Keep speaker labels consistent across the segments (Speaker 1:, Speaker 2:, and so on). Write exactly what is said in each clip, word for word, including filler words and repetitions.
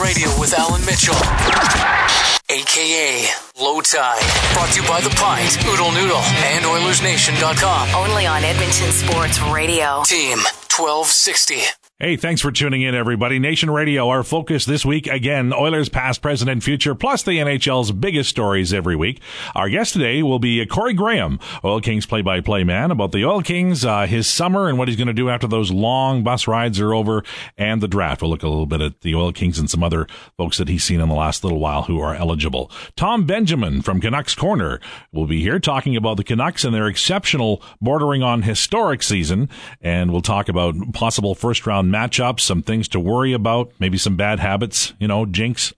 Speaker 1: Radio with Alan Mitchell, a k a. Low Tide. Brought to you by The Pint, Oodle Noodle, and Oilers Nation dot com.
Speaker 2: Only on Edmonton Sports Radio.
Speaker 1: Team twelve sixty.
Speaker 3: Hey, thanks for tuning in, everybody. Nation Radio, our focus this week, again, Oilers past, present, and future, plus the N H L's biggest stories every week. Our guest today will be Corey Graham, Oil Kings play-by-play man, about the Oil Kings, uh, his summer, and what he's going to do after those long bus rides are over, and the draft. We'll look a little bit at the Oil Kings and some other folks that he's seen in the last little while who are eligible. Tom Benjamin from Canucks Corner will be here talking about the Canucks and their exceptional, bordering on historic season, and we'll talk about possible first-round matchups, some things to worry about, maybe some bad habits, you know, jinx.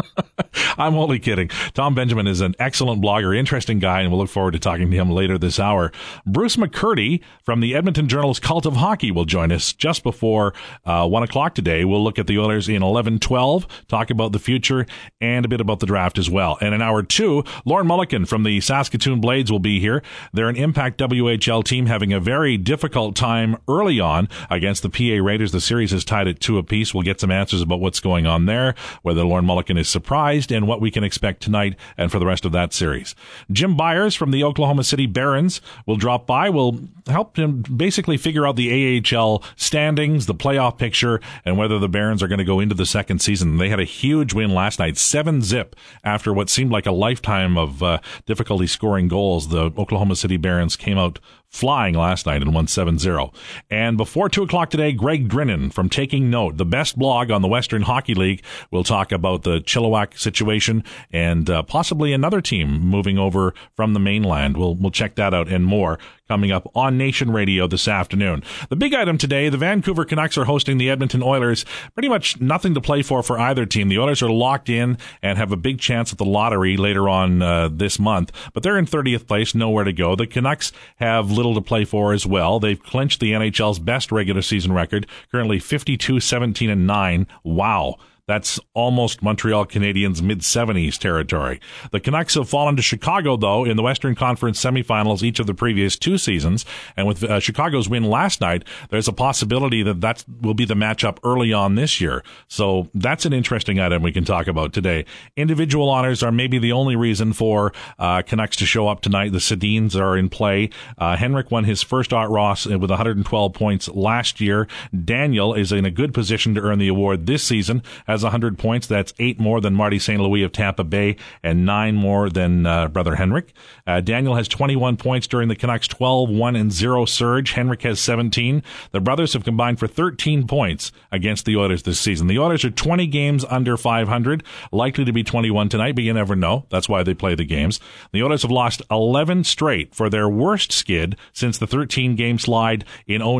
Speaker 3: I'm only kidding. Tom Benjamin is an excellent blogger, interesting guy, and we'll look forward to talking to him later this hour. Bruce McCurdy from the Edmonton Journal's Cult of Hockey will join us just before uh, one o'clock today. We'll look at the Oilers in eleven twelve, talk about the future, and a bit about the draft as well. And in hour two, Lauren Mulliken from the Saskatoon Blades will be here. They're an Impact W H L team having a very difficult time early on against the P A Raiders. The series is tied at two apiece. We'll get some answers about what's going on there, whether Lauren Mulliken is surprised, and what we can expect tonight and for the rest of that series. Jim Byers from the Oklahoma City Barons will drop by. We'll help him basically figure out the A H L standings, the playoff picture, and whether the Barons are going to go into the second season. They had a huge win last night, seven zip, after what seemed like a lifetime of uh, difficulty scoring goals. The Oklahoma City Barons came out flying last night and won seven zero. And before two o'clock today, Greg Drinnan from Taking Note, the best blog on the Western Hockey League, will talk about the Chilliwack situation and uh, possibly another team moving over from the mainland. We'll we'll check that out and more coming up on Nation Radio this afternoon. The big item today, the Vancouver Canucks are hosting the Edmonton Oilers. Pretty much nothing to play for for either team. The Oilers are locked in and have a big chance at the lottery later on uh, this month, but they're in thirtieth place, nowhere to go. The Canucks have little to play for as well. They've clinched the N H L's best regular season record, currently fifty-two, seventeen, and nine. Wow. That's almost Montreal Canadiens' mid-seventies territory. The Canucks have fallen to Chicago, though, in the Western Conference semifinals each of the previous two seasons. And with uh, Chicago's win last night, there's a possibility that that will be the matchup early on this year. So that's an interesting item we can talk about today. Individual honors are maybe the only reason for uh, Canucks to show up tonight. The Sedins are in play. Uh, Henrik won his first Art Ross with one hundred twelve points last year. Daniel is in a good position to earn the award this season. Has one hundred points. That's eight more than Marty Saint Louis of Tampa Bay and nine more than uh, brother Henrik. Uh, Daniel has twenty-one points during the Canucks' twelve one and zero surge. Henrik has seventeen. The brothers have combined for thirteen points against the Oilers this season. The Oilers are twenty games under five hundred, likely to be twenty-one tonight, but you never know. That's why they play the games. The Oilers have lost eleven straight for their worst skid since the thirteen-game slide in oh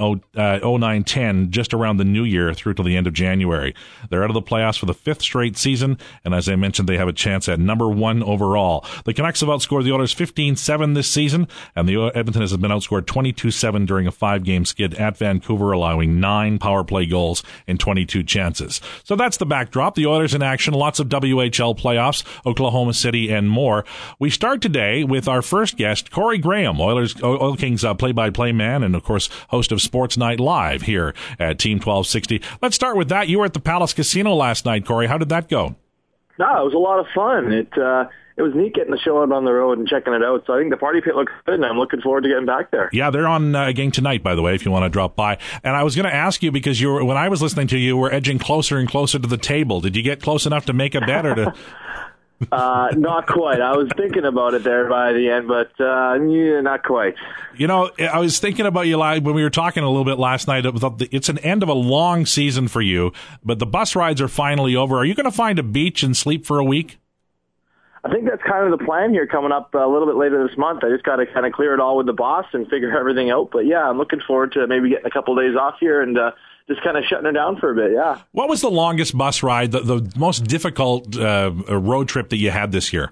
Speaker 3: nine ten, just around the new year through to the end of January. They're out of the playoffs for the fifth straight season, and as I mentioned, they have a chance at number one overall. The Canucks have outscored the Oilers fifteen seven this season, and the Edmonton has been outscored twenty-two seven during a five-game skid at Vancouver, allowing nine power play goals in twenty-two chances. So that's the backdrop. The Oilers in action, lots of W H L playoffs, Oklahoma City, and more. We start today with our first guest, Corey Graham, Oilers, Oil Kings uh, play-by-play man, and of course, host of Sports Night Live here at Team twelve sixty. Let's start with that. You were at the Palace Casino last night, Corey. How did that go?
Speaker 4: No, it was a lot of fun. It uh, it was neat getting the show out on the road and checking it out. So I think the party pit looks good, and I'm looking forward to getting back there. Yeah,
Speaker 3: they're on uh, again tonight, by the way, if you want to drop by. And I was going to ask you, because you were, when I was listening to you, you were edging closer and closer to the table. Did you get close enough to make a bet, or to...
Speaker 4: uh, not quite. I was thinking about it there by the end, but uh, yeah, not quite.
Speaker 3: You know, I was thinking about you when we were talking a little bit last night. It's an end of a long season for you, but the bus rides are finally over. Are you going to find a beach and sleep for a week?
Speaker 4: I think that's kind of the plan here coming up a little bit later this month. I just got to kind of clear it all with the boss and figure everything out. But yeah, I'm looking forward to maybe getting a couple of days off here and uh, just kind of shutting it down for a bit, yeah.
Speaker 3: What was the longest bus ride, the, the most difficult uh, road trip that you had this year?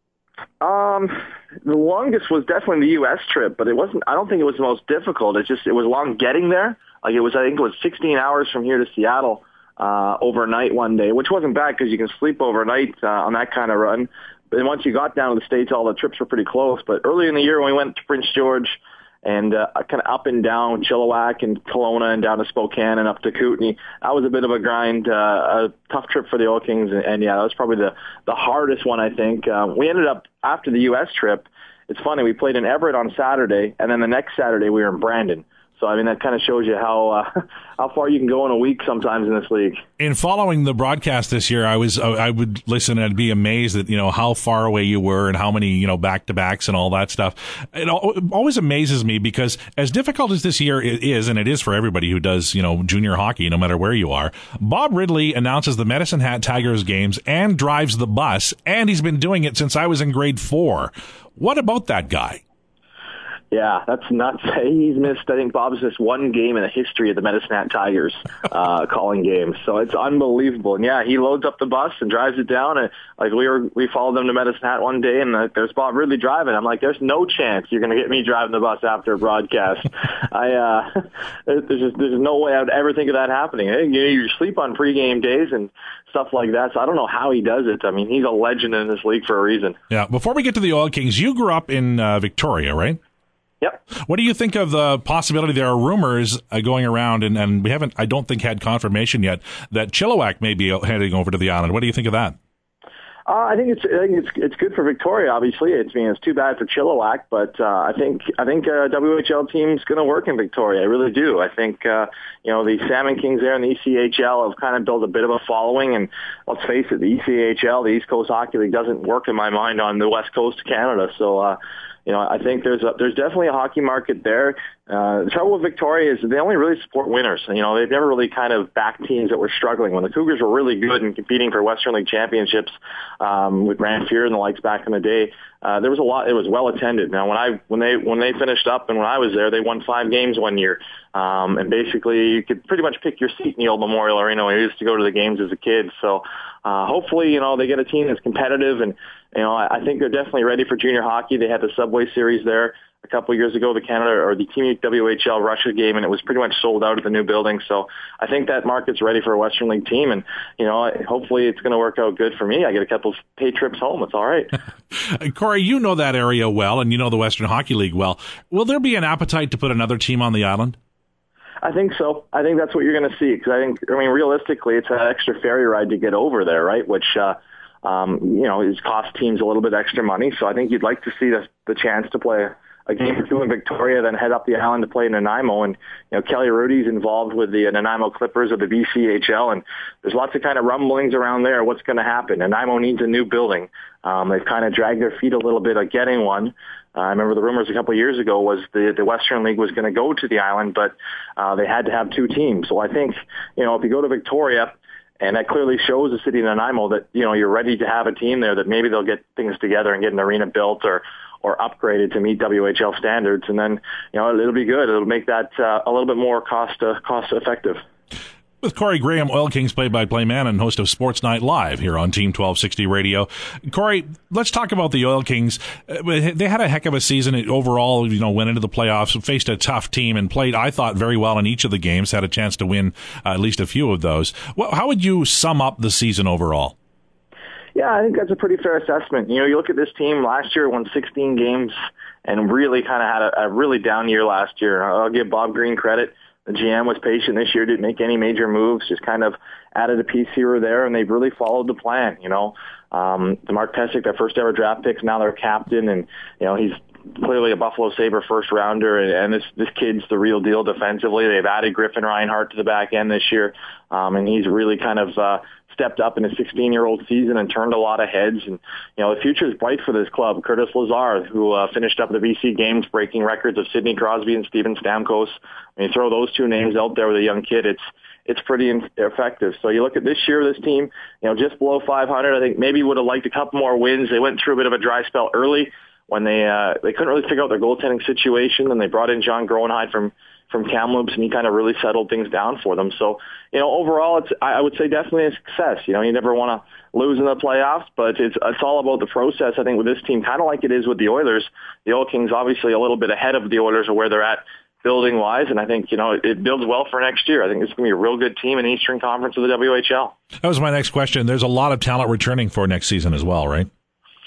Speaker 4: Um, the longest was definitely the U S trip, but it wasn't. I don't think it was the most difficult. It just it was long getting there. Like it was, I think it was sixteen hours from here to Seattle uh, overnight one day, which wasn't bad because you can sleep overnight uh, on that kind of run. But then once you got down to the States, all the trips were pretty close. But early in the year when we went to Prince George and uh, kind of up and down Chilliwack and Kelowna and down to Spokane and up to Kootenay. That was a bit of a grind, uh, a tough trip for the Oil Kings, and, and yeah, that was probably the, the hardest one, I think. Uh, we ended up, after the U S trip, it's funny, we played in Everett on Saturday, and then the next Saturday we were in Brandon. So, I mean, that kind of shows you how uh, how far you can go in a week sometimes in this league.
Speaker 3: In following the broadcast this year, I was I would listen and be amazed at, you know, how far away you were and how many, you know, back-to-backs and all that stuff. It always amazes me because as difficult as this year is, and it is for everybody who does, you know, junior hockey, no matter where you are, Bob Ridley announces the Medicine Hat Tigers games and drives the bus, and he's been doing it since I was in grade four. What about that guy?
Speaker 4: Yeah, that's nuts. He's missed, I think Bob's missed one game in the history of the Medicine Hat Tigers uh, calling games. So it's unbelievable. And yeah, he loads up the bus and drives it down. And like we were, we followed them to Medicine Hat one day, and uh, there's Bob Ridley driving. I'm like, there's no chance you're going to get me driving the bus after a broadcast. I uh, there's just there's no way I would ever think of that happening. You, you sleep on pregame days and stuff like that. So I don't know how he does it. I mean, he's a legend in this league for a reason.
Speaker 3: Yeah. Before we get to the Oil Kings, you grew up in uh, Victoria, right?
Speaker 4: Yep.
Speaker 3: What do you think of the possibility? There are rumors uh, going around, and, and we haven't, I don't think, had confirmation yet that Chilliwack may be heading over to the island. What do you think of that?
Speaker 4: Uh, I think it's I think it's it's good for Victoria. Obviously, it's I mean it's too bad for Chilliwack, but uh, I think I think uh, W H L team's going to work in Victoria. I really do. I think uh, you know the Salmon Kings there in the E C H L have kind of built a bit of a following, and let's face it, the E C H L, the East Coast Hockey League, doesn't work in my mind on the West Coast of Canada. So. Uh, You know, I think there's a, there's definitely a hockey market there. Uh, the trouble with Victoria is they only really support winners. You know, they've never really kind of backed teams that were struggling. When the Cougars were really good and competing for Western League championships um, with Grant Fuhr and the likes back in the day, uh, there was a lot. It was well attended. Now, when I when they when they finished up and when I was there, they won five games one year, um, and basically you could pretty much pick your seat in the old Memorial Arena. I used to go to the games as a kid, so. Uh, hopefully, you know, they get a team that's competitive, and, you know, I, I think they're definitely ready for junior hockey. They had the Subway Series there a couple of years ago, the Canada or the Team W H L Russia game, and it was pretty much sold out at the new building. So I think that market's ready for a Western League team, and, you know, hopefully it's going to work out good for me. I get a couple of pay trips home. It's all right.
Speaker 3: Corey, you know that area well, and you know the Western Hockey League well. Will there be an appetite to put another team on the island?
Speaker 4: I think so. I think that's what you're going to see, because I think, I mean, realistically, it's an extra ferry ride to get over there, right? Which, uh, um, you know, is cost teams a little bit extra money. So I think you'd like to see the, the chance to play a, a game or two in Victoria, then head up the island to play in Nanaimo. And, you know, Kelly Rudy's involved with the Nanaimo Clippers of the B C H L, and there's lots of kind of rumblings around there. What's going to happen? Nanaimo needs a new building. Um, they've kind of dragged their feet a little bit of getting one. Uh, I remember the rumors a couple of years ago was the, the Western League was going to go to the island, but uh, they had to have two teams. So I think, you know, if you go to Victoria, and that clearly shows the city of Nanaimo that, you know, you're ready to have a team there, that maybe they'll get things together and get an arena built or or upgraded to meet W H L standards. And then, you know, it'll be good. It'll make that uh, a little bit more cost uh, cost effective.
Speaker 3: With Corey Graham, Oil Kings play-by-play man and host of Sports Night Live here on Team twelve sixty Radio. Corey, let's talk about the Oil Kings. They had a heck of a season overall, you know, went into the playoffs, faced a tough team, and played, I thought, very well in each of the games, had a chance to win uh, at least a few of those. How would you sum up the season overall?
Speaker 4: Yeah, I think that's a pretty fair assessment. You know, you look at this team last year, won sixteen games, and really kind of had a, a really down year last year. I'll give Bob Green credit. The G M was patient this year, didn't make any major moves, just kind of added a piece here or there, and they've really followed the plan, you know. Um, the Mark Pesic, their first ever draft picks, now their captain, and, you know, he's clearly a Buffalo Sabre first rounder, and, and this this kid's the real deal defensively. They've added Griffin Reinhart to the back end this year, um, and he's really kind of uh, stepped up in his sixteen-year-old season and turned a lot of heads. And, you know, the future is bright for this club. Curtis Lazar, who uh, finished up the B C games, breaking records of Sidney Crosby and Steven Stamkos. When you throw those two names out there with a young kid, it's it's pretty effective. So you look at this year, this team, you know, just below five hundred. I think maybe would have liked a couple more wins. They went through a bit of a dry spell early when they uh, they couldn't really figure out their goaltending situation, and they brought in John Groenheid from from Kamloops, and he kind of really settled things down for them. So, you know, overall, it's I would say definitely a success. You know, you never want to lose in the playoffs, but it's it's all about the process. I think with this team, kind of like it is with the Oilers, the Oil Kings obviously a little bit ahead of the Oilers of where they're at building wise, and I think, you know, it, it builds well for next year. I think it's going to be a real good team in the Eastern Conference of the W H L.
Speaker 3: That was my next question. There's a lot of talent returning for next season as well, right?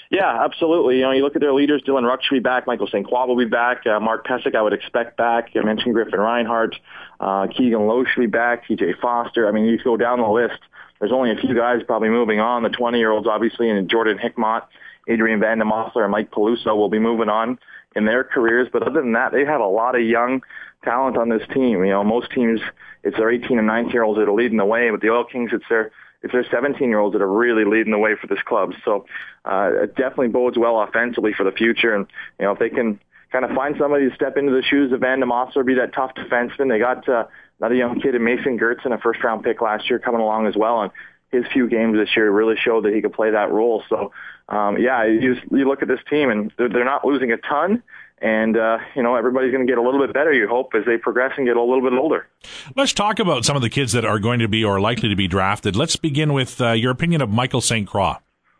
Speaker 4: Yeah, absolutely. You know, you look at their leaders, Dylan Ruck should be back, Michael Saint Croix will be back, uh, Mark Pysyk I would expect back. I mentioned Griffin Reinhart, uh, Keegan Lowe should be back, T J Foster. I mean, you go down the list. There's only a few guys probably moving on. The twenty-year-olds, obviously, and Jordan Hickmott, Adrian Van de Mossler, and Mike Peluso will be moving on in their careers. But other than that, they have a lot of young talent on this team. You know, most teams, it's their eighteen and nineteen-year-olds that are leading the way. But the Oil Kings, it's their it's their seventeen-year-olds that are really leading the way for this club. So uh, it definitely bodes well offensively for the future. And, you know, if they can kind of find somebody to step into the shoes of Van de Mossler, be that tough defenseman. They got uh, another young kid in Mason Gertzen, a first-round pick last year, coming along as well. And his few games this year really showed that he could play that role. So, um, yeah, you, you look at this team, and they're, they're not losing a ton. And, uh, you know, everybody's going to get a little bit better, you hope, as they progress and get a little bit older.
Speaker 3: Let's talk about some of the kids that are going to be or likely to be drafted. Let's begin with uh, your opinion of Michael Saint Croix.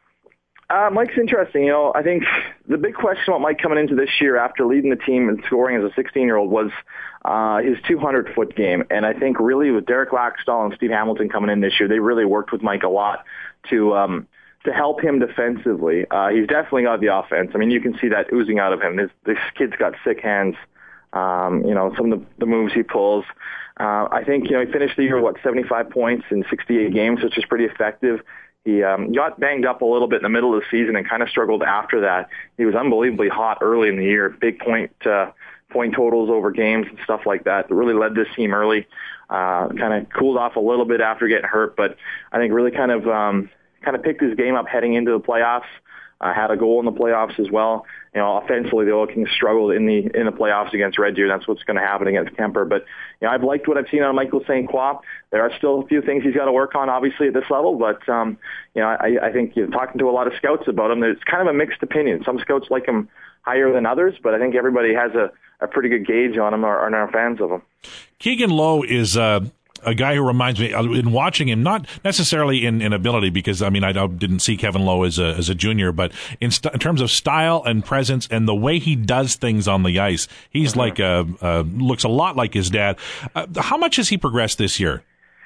Speaker 4: Uh, Mike's interesting. You know, I think the big question about Mike coming into this year after leading the team and scoring as a sixteen-year-old was uh, his two hundred foot game. And I think really with Derek Laxdal and Steve Hamilton coming in this year, they really worked with Mike a lot to um, to help him defensively. Uh, he's definitely got the offense. I mean, you can see that oozing out of him. This, this kid's got sick hands. Um, you know, some of the, the moves he pulls. Uh, I think, you know, he finished the year, what, seventy-five points in sixty-eight games, which is pretty effective. He um, got banged up a little bit in the middle of the season and kind of struggled after that. He was unbelievably hot early in the year, big point uh, point totals over games and stuff like that. It really led this team early. Uh, kind of cooled off a little bit after getting hurt, but I think really kind of um, kind of picked his game up heading into the playoffs. Uh, had a goal in the playoffs as well. You know, offensively, the Oil Kings struggled in the in the playoffs against Red Deer. That's what's going to happen against Kemper. But you know, I've liked what I've seen out of Michael Saint Croix. There are still a few things he's got to work on, obviously, at this level. But um, you know, I, I think you know, talking to a lot of scouts about him, there's kind of a mixed opinion. Some scouts like him higher than others, but I think everybody has a, a pretty good gauge on him or, or are fans of him.
Speaker 3: Keegan Lowe is uh, a guy who reminds me, in watching him, not necessarily in, in ability, because, I mean, I didn't see Kevin Lowe as a, as a junior, but in, st- in terms of style and presence and the way he does things on the ice, he's mm-hmm. like a, uh, looks a lot like his dad. Uh, how much has he progressed this year?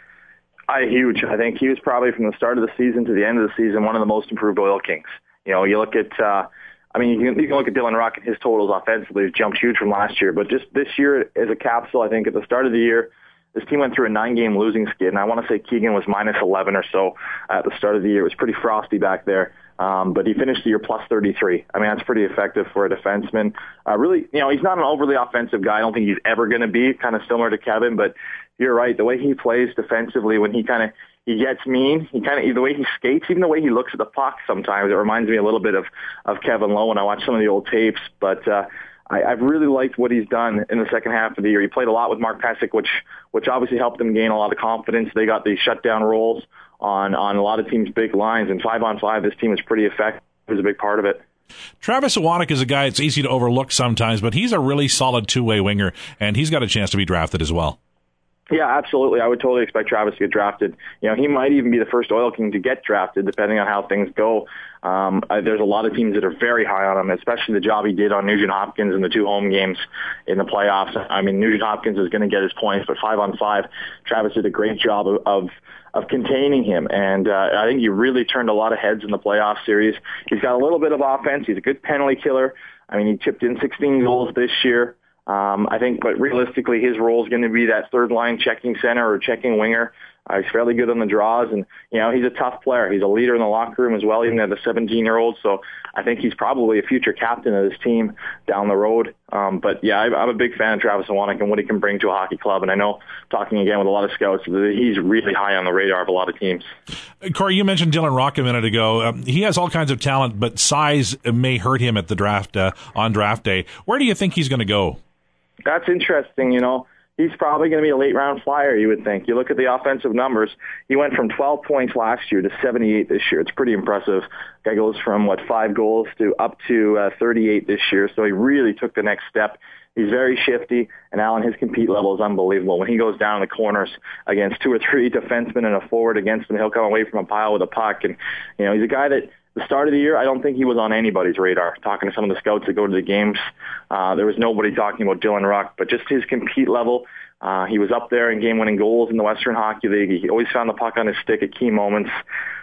Speaker 4: I, huge. I think he was probably from the start of the season to the end of the season one of the most improved Oil Kings. You know, you look at, uh, I mean, you can, you can look at Dylan Ruck and his totals offensively. He's jumped huge from last year, but just this year as a capsule, I think at the start of the year, this team went through a nine-game losing skid, and I want to say Keegan was minus eleven or so at the start of the year. It was pretty frosty back there, um, but he finished the year plus thirty-three. I mean, that's pretty effective for a defenseman. Uh, really, you know, he's not an overly offensive guy. I don't think he's ever going to be, kind of similar to Kevin, but you're right. The way he plays defensively, when he kind of he gets mean, he kind of the way he skates, even the way he looks at the puck sometimes, it reminds me a little bit of of Kevin Lowe when I watch some of the old tapes, but uh I, I've really liked what he's done in the second half of the year. He played a lot with Mark Pysyk, which which obviously helped them gain a lot of confidence. They got the shutdown roles on, on a lot of teams' big lines, and five on five, this team is pretty effective. It was a big part of it.
Speaker 3: Travis Iwanek is a guy it's easy to overlook sometimes, but he's a really solid two-way winger, and he's got a chance to be drafted as well.
Speaker 4: Yeah, absolutely. I would totally expect Travis to get drafted. You know, he might even be the first Oil King to get drafted, depending on how things go. Um, uh, there's a lot of teams that are very high on him, especially the job he did on Nugent Hopkins in the two home games in the playoffs. I mean, Nugent Hopkins is going to get his points, but five on five, Travis did a great job of, of of containing him, and uh, I think he really turned a lot of heads in the playoff series. He's got a little bit of offense. He's a good penalty killer. I mean, he chipped in sixteen goals this year. Um, I think, but realistically, his role is going to be that third line checking center or checking winger. Uh, he's fairly good on the draws, and you know he's a tough player. He's a leader in the locker room as well, even as a seventeen-year-old. So I think he's probably a future captain of this team down the road. Um, but yeah, I, I'm a big fan of Travis Iwanek and what he can bring to a hockey club. And I know, talking again with a lot of scouts, that he's really high on the radar of a lot of teams.
Speaker 3: Corey, you mentioned Dylan Ruck a minute ago. Um, he has all kinds of talent, but size may hurt him at the draft uh, on draft day. Where do you think he's going to go?
Speaker 4: That's interesting, you know. He's probably going to be a late-round flyer, you would think. You look at the offensive numbers. He went from twelve points last year to seventy-eight this year. It's pretty impressive. Guy goes from, what, five goals to up to uh, thirty-eight this year, so he really took the next step. He's very shifty, and Alan, his compete level is unbelievable. When he goes down in the corners against two or three defensemen and a forward against him, he'll come away from a pile with a puck. And, you know, he's a guy that, the start of the year, I don't think he was on anybody's radar. Talking to some of the scouts that go to the games, uh, there was nobody talking about Dylan Ruck, but just his compete level, uh, he was up there in game-winning goals in the Western Hockey League. He always found the puck on his stick at key moments.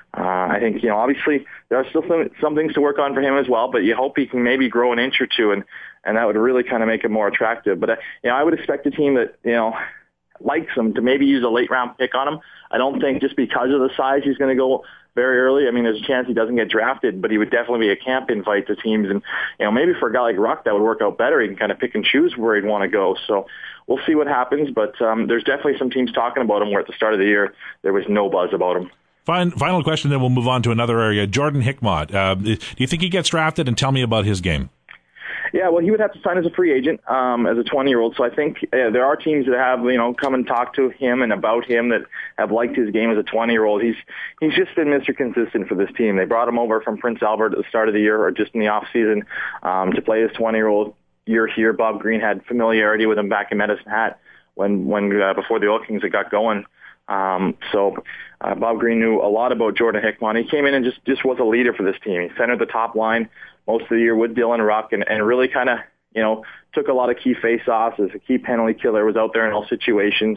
Speaker 4: uh, I think, you know, obviously there are still some, some things to work on for him as well, but you hope he can maybe grow an inch or two, and, and that would really kind of make it more attractive. But, uh, you know, I would expect a team that, you know, likes him to maybe use a late round pick on him. I don't think just because of the size he's going to go very early. I mean, there's a chance he doesn't get drafted, but he would definitely be a camp invite to teams. And, you know, maybe for a guy like Ruck, that would work out better. He can kind of pick and choose where he'd want to go. So we'll see what happens. But um, there's definitely some teams talking about him where at the start of the year, there was no buzz about him.
Speaker 3: Fine, final question, then we'll move on to another area. Jordan Hickmott, uh, do you think he gets drafted? And tell me about his game.
Speaker 4: Yeah, well, he would have to sign as a free agent um, as a twenty-year-old. So I think uh, there are teams that have, you know, come and talk to him and about him that have liked his game as a twenty-year-old. He's he's just been Mister Consistent for this team. They brought him over from Prince Albert at the start of the year or just in the off season um, to play his twenty-year-old year here. Bob Green had familiarity with him back in Medicine Hat when when uh, before the Oil Kings had got going. Um, so uh, Bob Green knew a lot about Jordan Hickmott. He came in and just, just was a leader for this team. He centered the top line most of the year with Dylan Ruck and, and really kind of, you know, took a lot of key face-offs as a key penalty killer, was out there in all situations,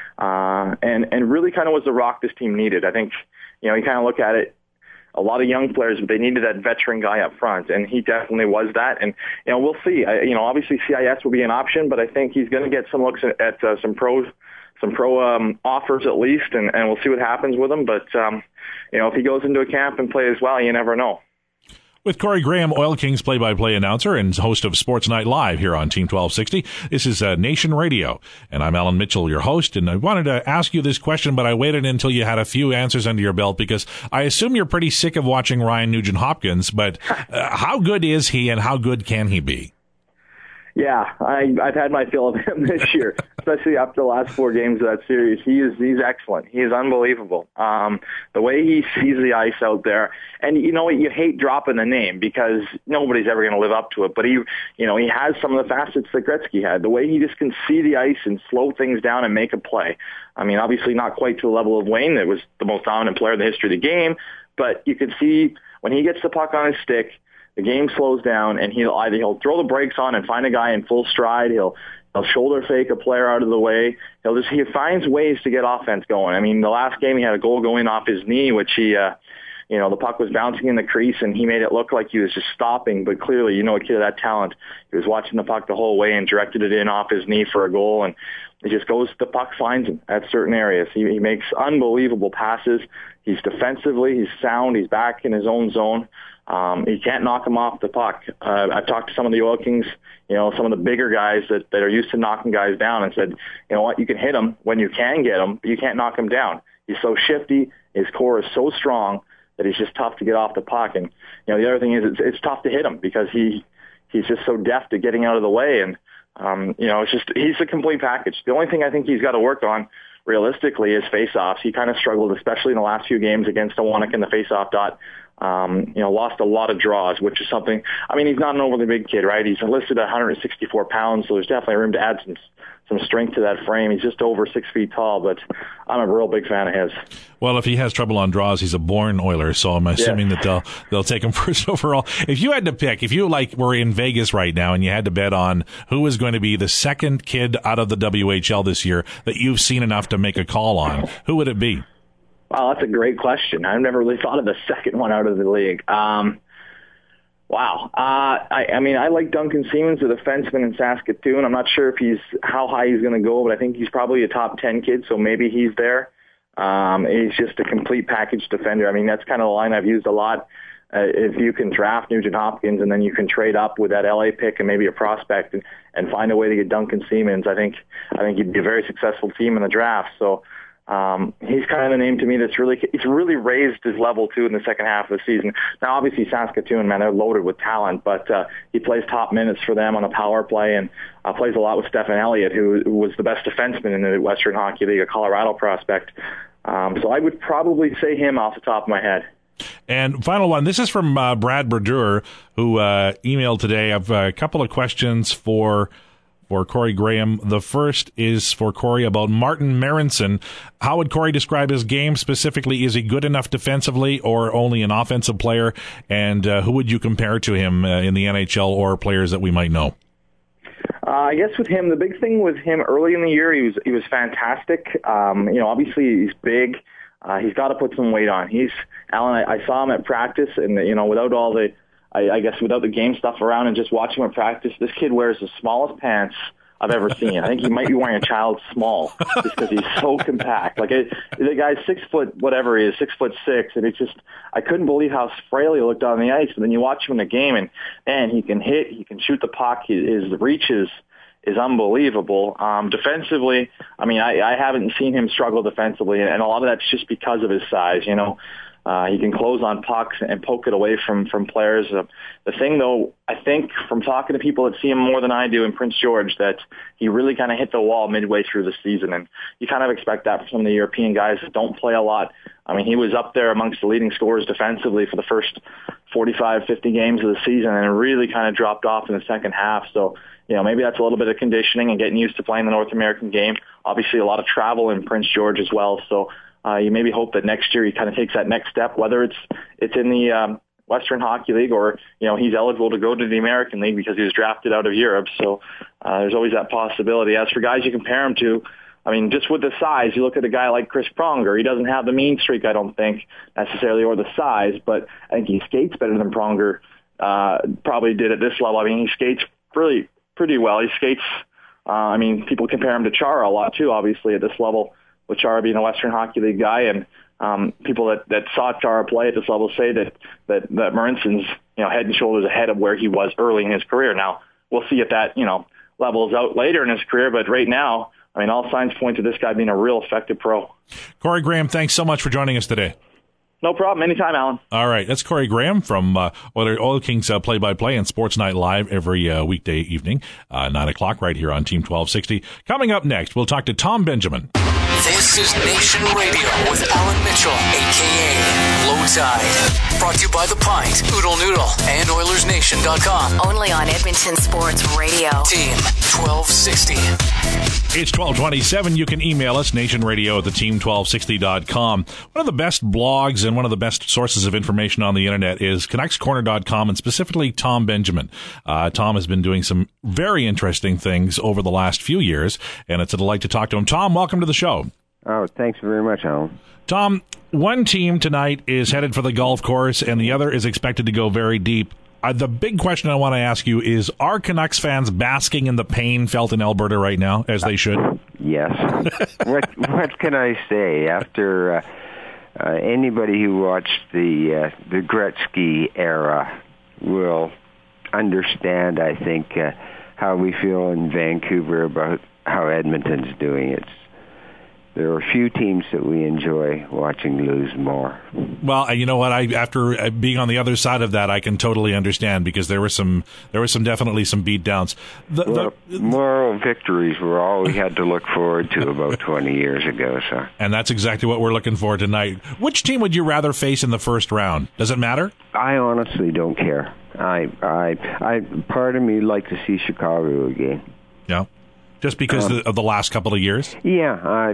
Speaker 4: uh, and, and really kind of was the rock this team needed. I think, you know, you kind of look at it, a lot of young players, but they needed that veteran guy up front, and he definitely was that. And, you know, we'll see. I, you know, obviously C I S will be an option, but I think he's going to get some looks at, at uh, some pros, some pro um, offers at least, and, and we'll see what happens with him. But, um, you know, if he goes into a camp and plays well, you never know.
Speaker 3: With Corey Graham, Oil Kings play-by-play announcer and host of Sports Night Live here on Team twelve sixty. This is uh, Nation Radio, and I'm Alan Mitchell, your host. And I wanted to ask you this question, but I waited until you had a few answers under your belt because I assume you're pretty sick of watching Ryan Nugent-Hopkins, but uh, how good is he and how good can he be?
Speaker 4: Yeah, I, I've had my fill of him this year, especially after the last four games of that series. He is he's excellent. He is unbelievable. Um, the way he sees the ice out there, and you know what, you hate dropping the name because nobody's ever going to live up to it. But he, you know, he has some of the facets that Gretzky had. The way he just can see the ice and slow things down and make a play. I mean, obviously not quite to the level of Wayne, that was the most dominant player in the history of the game, but you can see when he gets the puck on his stick, the game slows down, and he'll either he'll throw the brakes on and find a guy in full stride. He'll he'll shoulder fake a player out of the way. He'll just he finds ways to get offense going. I mean, the last game he had a goal going off his knee, which he, uh, you know, the puck was bouncing in the crease, and he made it look like he was just stopping. But clearly, you know, a kid of that talent, he was watching the puck the whole way and directed it in off his knee for a goal. And it just goes, the puck finds him at certain areas. He, he makes unbelievable passes. He's defensively, he's sound. He's back in his own zone. Um, you can't knock him off the puck. Uh, I've talked to some of the Oil Kings, you know, some of the bigger guys that, that are used to knocking guys down and said, you know what, you can hit him when you can get him, but you can't knock him down. He's so shifty. His core is so strong that he's just tough to get off the puck. And, you know, the other thing is it's, it's tough to hit him because he, he's just so deft at getting out of the way. And, um, you know, it's just, he's a complete package. The only thing I think he's got to work on realistically is face-offs. He kind of struggled, especially in the last few games against Owanek in the face-off dot. Um, you know, lost a lot of draws, which is something, I mean, he's not an overly big kid, right? He's listed at one hundred sixty-four pounds, so there's definitely room to add some some strength to that frame. He's just over six feet tall, but I'm a real big fan of his. Well, if he has trouble on draws, he's a born Oiler, so I'm assuming yeah. that they'll they'll take him first overall. If you had to pick, if you like were in Vegas right now and you had to bet on who is going to be the second kid out of the W H L this year that you've seen enough to make a call on, who would it be? Wow, that's a great question. I've never really thought of the second one out of the league. Um, wow. Uh, I, I mean, I like Duncan Siemens, the defenseman in Saskatoon. I'm not sure if he's how high he's going to go, but I think he's probably a top ten kid, so maybe he's there. Um, he's just a complete package defender. I mean, that's kind of the line I've used a lot. Uh, if you can draft Nugent Hopkins and then you can trade up with that L A pick and maybe a prospect and, and find a way to get Duncan Siemens, I think I think you'd be a very successful team in the draft. So. Um, he's kind of the name to me that's really, he's really raised his level too in the second half of the season. Now, obviously Saskatoon, man, they're loaded with talent, but, uh, he plays top minutes for them on the power play and, uh, plays a lot with Stephen Elliott, who, who was the best defenseman in the Western Hockey League, a Colorado prospect. Um, so I would probably say him off the top of my head.
Speaker 3: And final one, this is from, uh, Brad Brodeur, who, uh, emailed today. I've uh, a couple of questions for, for Corey Graham. The first is for Corey about Martin Marinson. How would Corey describe his game specifically? Is he good enough defensively or only an offensive player? And uh, who would you compare to him uh, in the N H L or players that we might know?
Speaker 4: Uh, I guess with him, the big thing with him early in the year, he was he was fantastic. Um, you know, obviously he's big. uh, he's got to put some weight on. He's Alan. I, I saw him at practice, and you know, without all the, I, I guess, without the game stuff around, and just watching him at practice, this kid wears the smallest pants I've ever seen. I think he might be wearing a child's small just because he's so compact. Like it, the guy's six foot, whatever he is, six foot six, and it's just I couldn't believe how frail he looked on the ice. But then you watch him in the game, and man, he can hit, he can shoot the puck, his, his reach is is unbelievable. Um, defensively, I mean, I, I haven't seen him struggle defensively, and a lot of that's just because of his size. You know. Uh, he can close on pucks and poke it away from, from players. Uh, the thing, though, I think from talking to people that see him more than I do in Prince George, that he really kind of hit the wall midway through the season. And you kind of expect that from some of the European guys that don't play a lot. I mean, he was up there amongst the leading scorers defensively for the first forty-five, fifty games of the season, and it really kind of dropped off in the second half. So, you know, maybe that's a little bit of conditioning and getting used to playing the North American game. Obviously, a lot of travel in Prince George as well. So, Uh, you maybe hope that next year he kind of takes that next step, whether it's it's in the um, Western Hockey League or, you know, he's eligible to go to the American League because he was drafted out of Europe. So uh, there's always that possibility. As for guys you compare him to, I mean, just with the size, you look at a guy like Chris Pronger. He doesn't have the mean streak, I don't think, necessarily, or the size, but I think he skates better than Pronger uh, probably did at this level. I mean, he skates really pretty well. He skates, uh, I mean, people compare him to Chara a lot, too, obviously, at this level, with Chara being a Western Hockey League guy, and um, people that, that saw Chara play at this level say that, that, that Marinson's, you know, head and shoulders ahead of where he was early in his career. Now, we'll see if that, you know, levels out later in his career, but right now, I mean, all signs point to this guy being a real effective pro.
Speaker 3: Corey Graham, thanks so much for joining us today.
Speaker 4: No problem. Anytime, Alan.
Speaker 3: All right. That's Corey Graham from uh, Oil, Oil Kings uh, play-by-play and Sports Night Live every uh, weekday evening, uh, nine o'clock right here on Team twelve sixty. Coming up next, we'll talk to Tom Benjamin.
Speaker 1: This is Nation Radio with Alan Mitchell, a k a. Low Tide. Brought to you by The Pint, Oodle Noodle, and Oilers Nation dot com.
Speaker 2: Only on Edmonton Sports Radio.
Speaker 1: Team twelve sixty.
Speaker 3: It's twelve twenty-seven. You can email us, nationradio at the team twelve sixty dot com. One of the best blogs and one of the best sources of information on the internet is Canucks Corner dot com, and specifically Tom Benjamin. Uh, Tom has been doing some very interesting things over the last few years, and it's a delight to talk to him. Tom, welcome to the show.
Speaker 5: Oh, thanks very much, Alan.
Speaker 3: Tom, one team tonight is headed for the golf course, and the other is expected to go very deep. Uh, the big question I want to ask you is, are Canucks fans basking in the pain felt in Alberta right now, as they should?
Speaker 5: Yes. what what can I say? After uh, uh, anybody who watched the uh, the Gretzky era will understand, I think, uh, how we feel in Vancouver about how Edmonton's doing. It's There are a few teams that we enjoy watching lose more.
Speaker 3: Well, you know what? I after being on the other side of that, I can totally understand, because there were some there were some definitely some beat downs. The,
Speaker 5: well,
Speaker 3: the,
Speaker 5: moral victories were all we had to look forward to about twenty years ago. So,
Speaker 3: and that's exactly what we're looking for tonight. Which team would you rather face in the first round? Does it matter?
Speaker 5: I honestly don't care. I I I part of me would like to see Chicago again.
Speaker 3: Yeah. Just because um, of the last couple of years?
Speaker 5: Yeah, I,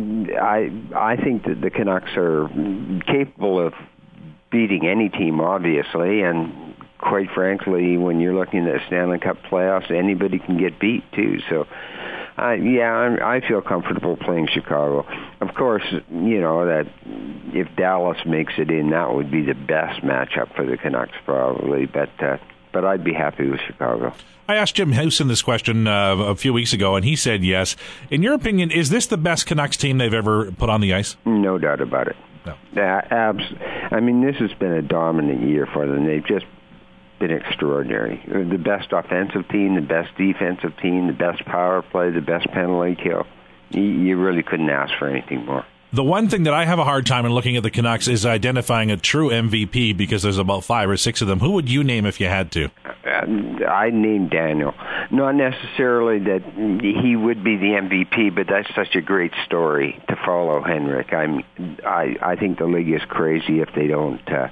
Speaker 5: I, I think that the Canucks are capable of beating any team, obviously, and quite frankly, when you're looking at Stanley Cup playoffs, anybody can get beat, too. So, uh, yeah, I'm, I feel comfortable playing Chicago. Of course, you know, that if Dallas makes it in, that would be the best matchup for the Canucks, probably, but uh, but I'd be happy with Chicago.
Speaker 3: I asked Jim Hewson this question uh, a few weeks ago, and he said yes. In your opinion, is this the best Canucks team they've ever put on the ice?
Speaker 5: No doubt about it.
Speaker 3: No.
Speaker 5: Uh, abs- I mean, this has been a dominant year for them. They've just been extraordinary. The best offensive team, the best defensive team, the best power play, the best penalty kill. You, you really couldn't ask for anything more.
Speaker 3: The one thing that I have a hard time in looking at the Canucks is identifying a true M V P, because there's about five or six of them. Who would you name if you had to?
Speaker 5: Uh, I'd name Daniel. Not necessarily that he would be the M V P, but that's such a great story to follow, Henrik. I'm, I I think the league is crazy if they don't uh,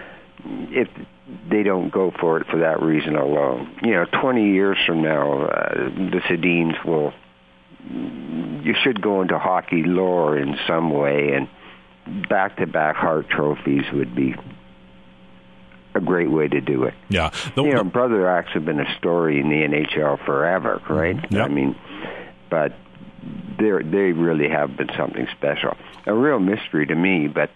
Speaker 5: if they don't go for it for that reason alone. You know, twenty years from now, uh, the Sedins will. You should go into hockey lore in some way, and back-to-back Hart trophies would be a great way to do it.
Speaker 3: Yeah, the,
Speaker 5: you know, Brother Acts have been a story in the N H L forever, right?
Speaker 3: Yep.
Speaker 5: I mean, but they they really have been something special. A real mystery to me, but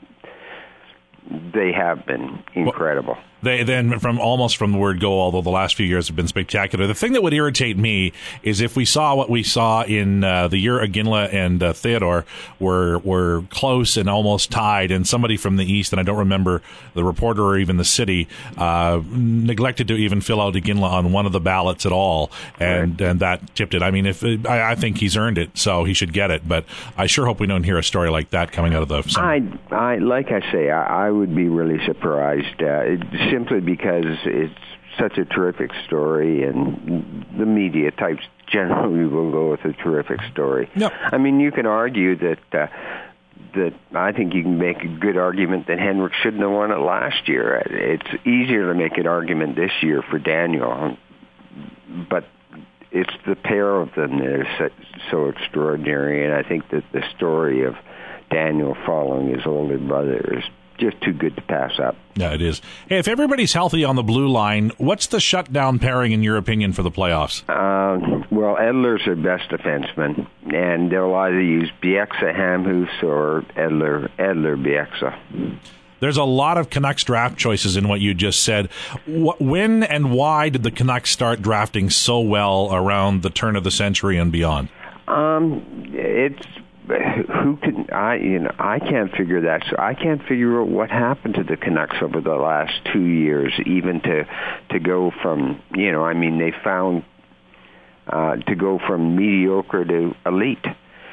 Speaker 5: they have been incredible.
Speaker 3: Well, they then from almost from the word go, although the last few years have been spectacular. The thing that would irritate me is if we saw what we saw in uh, the year Iginla and uh, Theodore were were close and almost tied, and somebody from the East, and I don't remember the reporter or even the city, uh, neglected to even fill out Iginla on one of the ballots at all, and right. and that tipped it. I mean, if it, I, I think he's earned it, so he should get it. But I sure hope we don't hear a story like that coming out of the summer.
Speaker 5: I, I like I say, I, I would be really surprised. Uh, it, simply because it's such a terrific story, and the media types generally will go with a terrific story.
Speaker 3: Yep.
Speaker 5: I mean, you can argue that uh, that I think you can make a good argument that Henrik shouldn't have won it last year. It's easier to make an argument this year for Daniel, but it's the pair of them that is so extraordinary, and I think that the story of Daniel following his older brother is just too good to pass up.
Speaker 3: Yeah, it is. Hey, if everybody's healthy on the blue line, what's the shutdown pairing, in your opinion, for the playoffs?
Speaker 5: Uh, well, Edler's their best defenseman, and they'll either use Bieksa Hamhuis or Edler, Edler Bieksa.
Speaker 3: There's a lot of Canucks draft choices in what you just said. When and why did the Canucks start drafting so well around the turn of the century and beyond?
Speaker 5: Um, it's Who can I? You know, I can't figure that. So I can't figure out what happened to the Canucks over the last two years, even to to go from you know. I mean, they found uh, to go from mediocre to elite.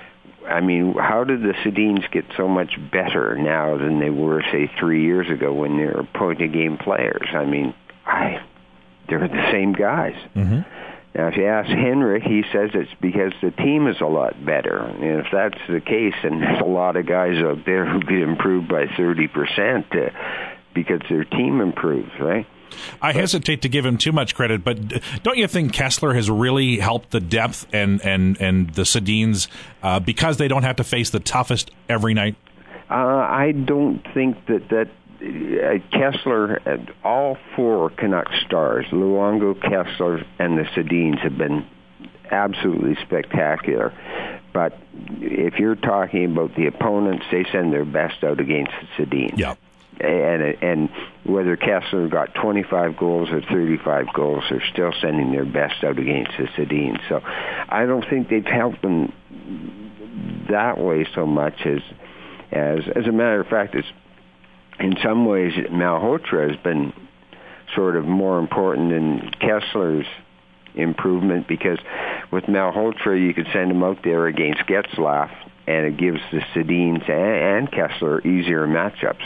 Speaker 5: I mean, how did the Sedins get so much better now than they were, say, three years ago when they were point-a-game players? I mean, I they're the same guys.
Speaker 3: Mm-hmm.
Speaker 5: Now, if you ask Henrik, he says it's because the team is a lot better. And if that's the case, then there's a lot of guys out there who get improved by thirty percent uh, because their team improves, right?
Speaker 3: I but, hesitate to give him too much credit, but don't you think Kessler has really helped the depth and, and, and the Sedins uh, because they don't have to face the toughest every night?
Speaker 5: Uh, I don't think that that Uh, Kessler, uh, all four Canucks stars, Luongo, Kessler, and the Sedins have been absolutely spectacular. But if you're talking about the opponents, they send their best out against the Sedins.
Speaker 3: Yeah.
Speaker 5: And and whether Kessler got twenty-five goals or thirty-five goals, they're still sending their best out against the Sedins. So I don't think they've helped them that way so much as, as, as a matter of fact, it's in some ways, Malhotra has been sort of more important than Kessler's improvement because with Malhotra, you could send him out there against Getzlaf, and it gives the Sedins and, and Kessler easier matchups.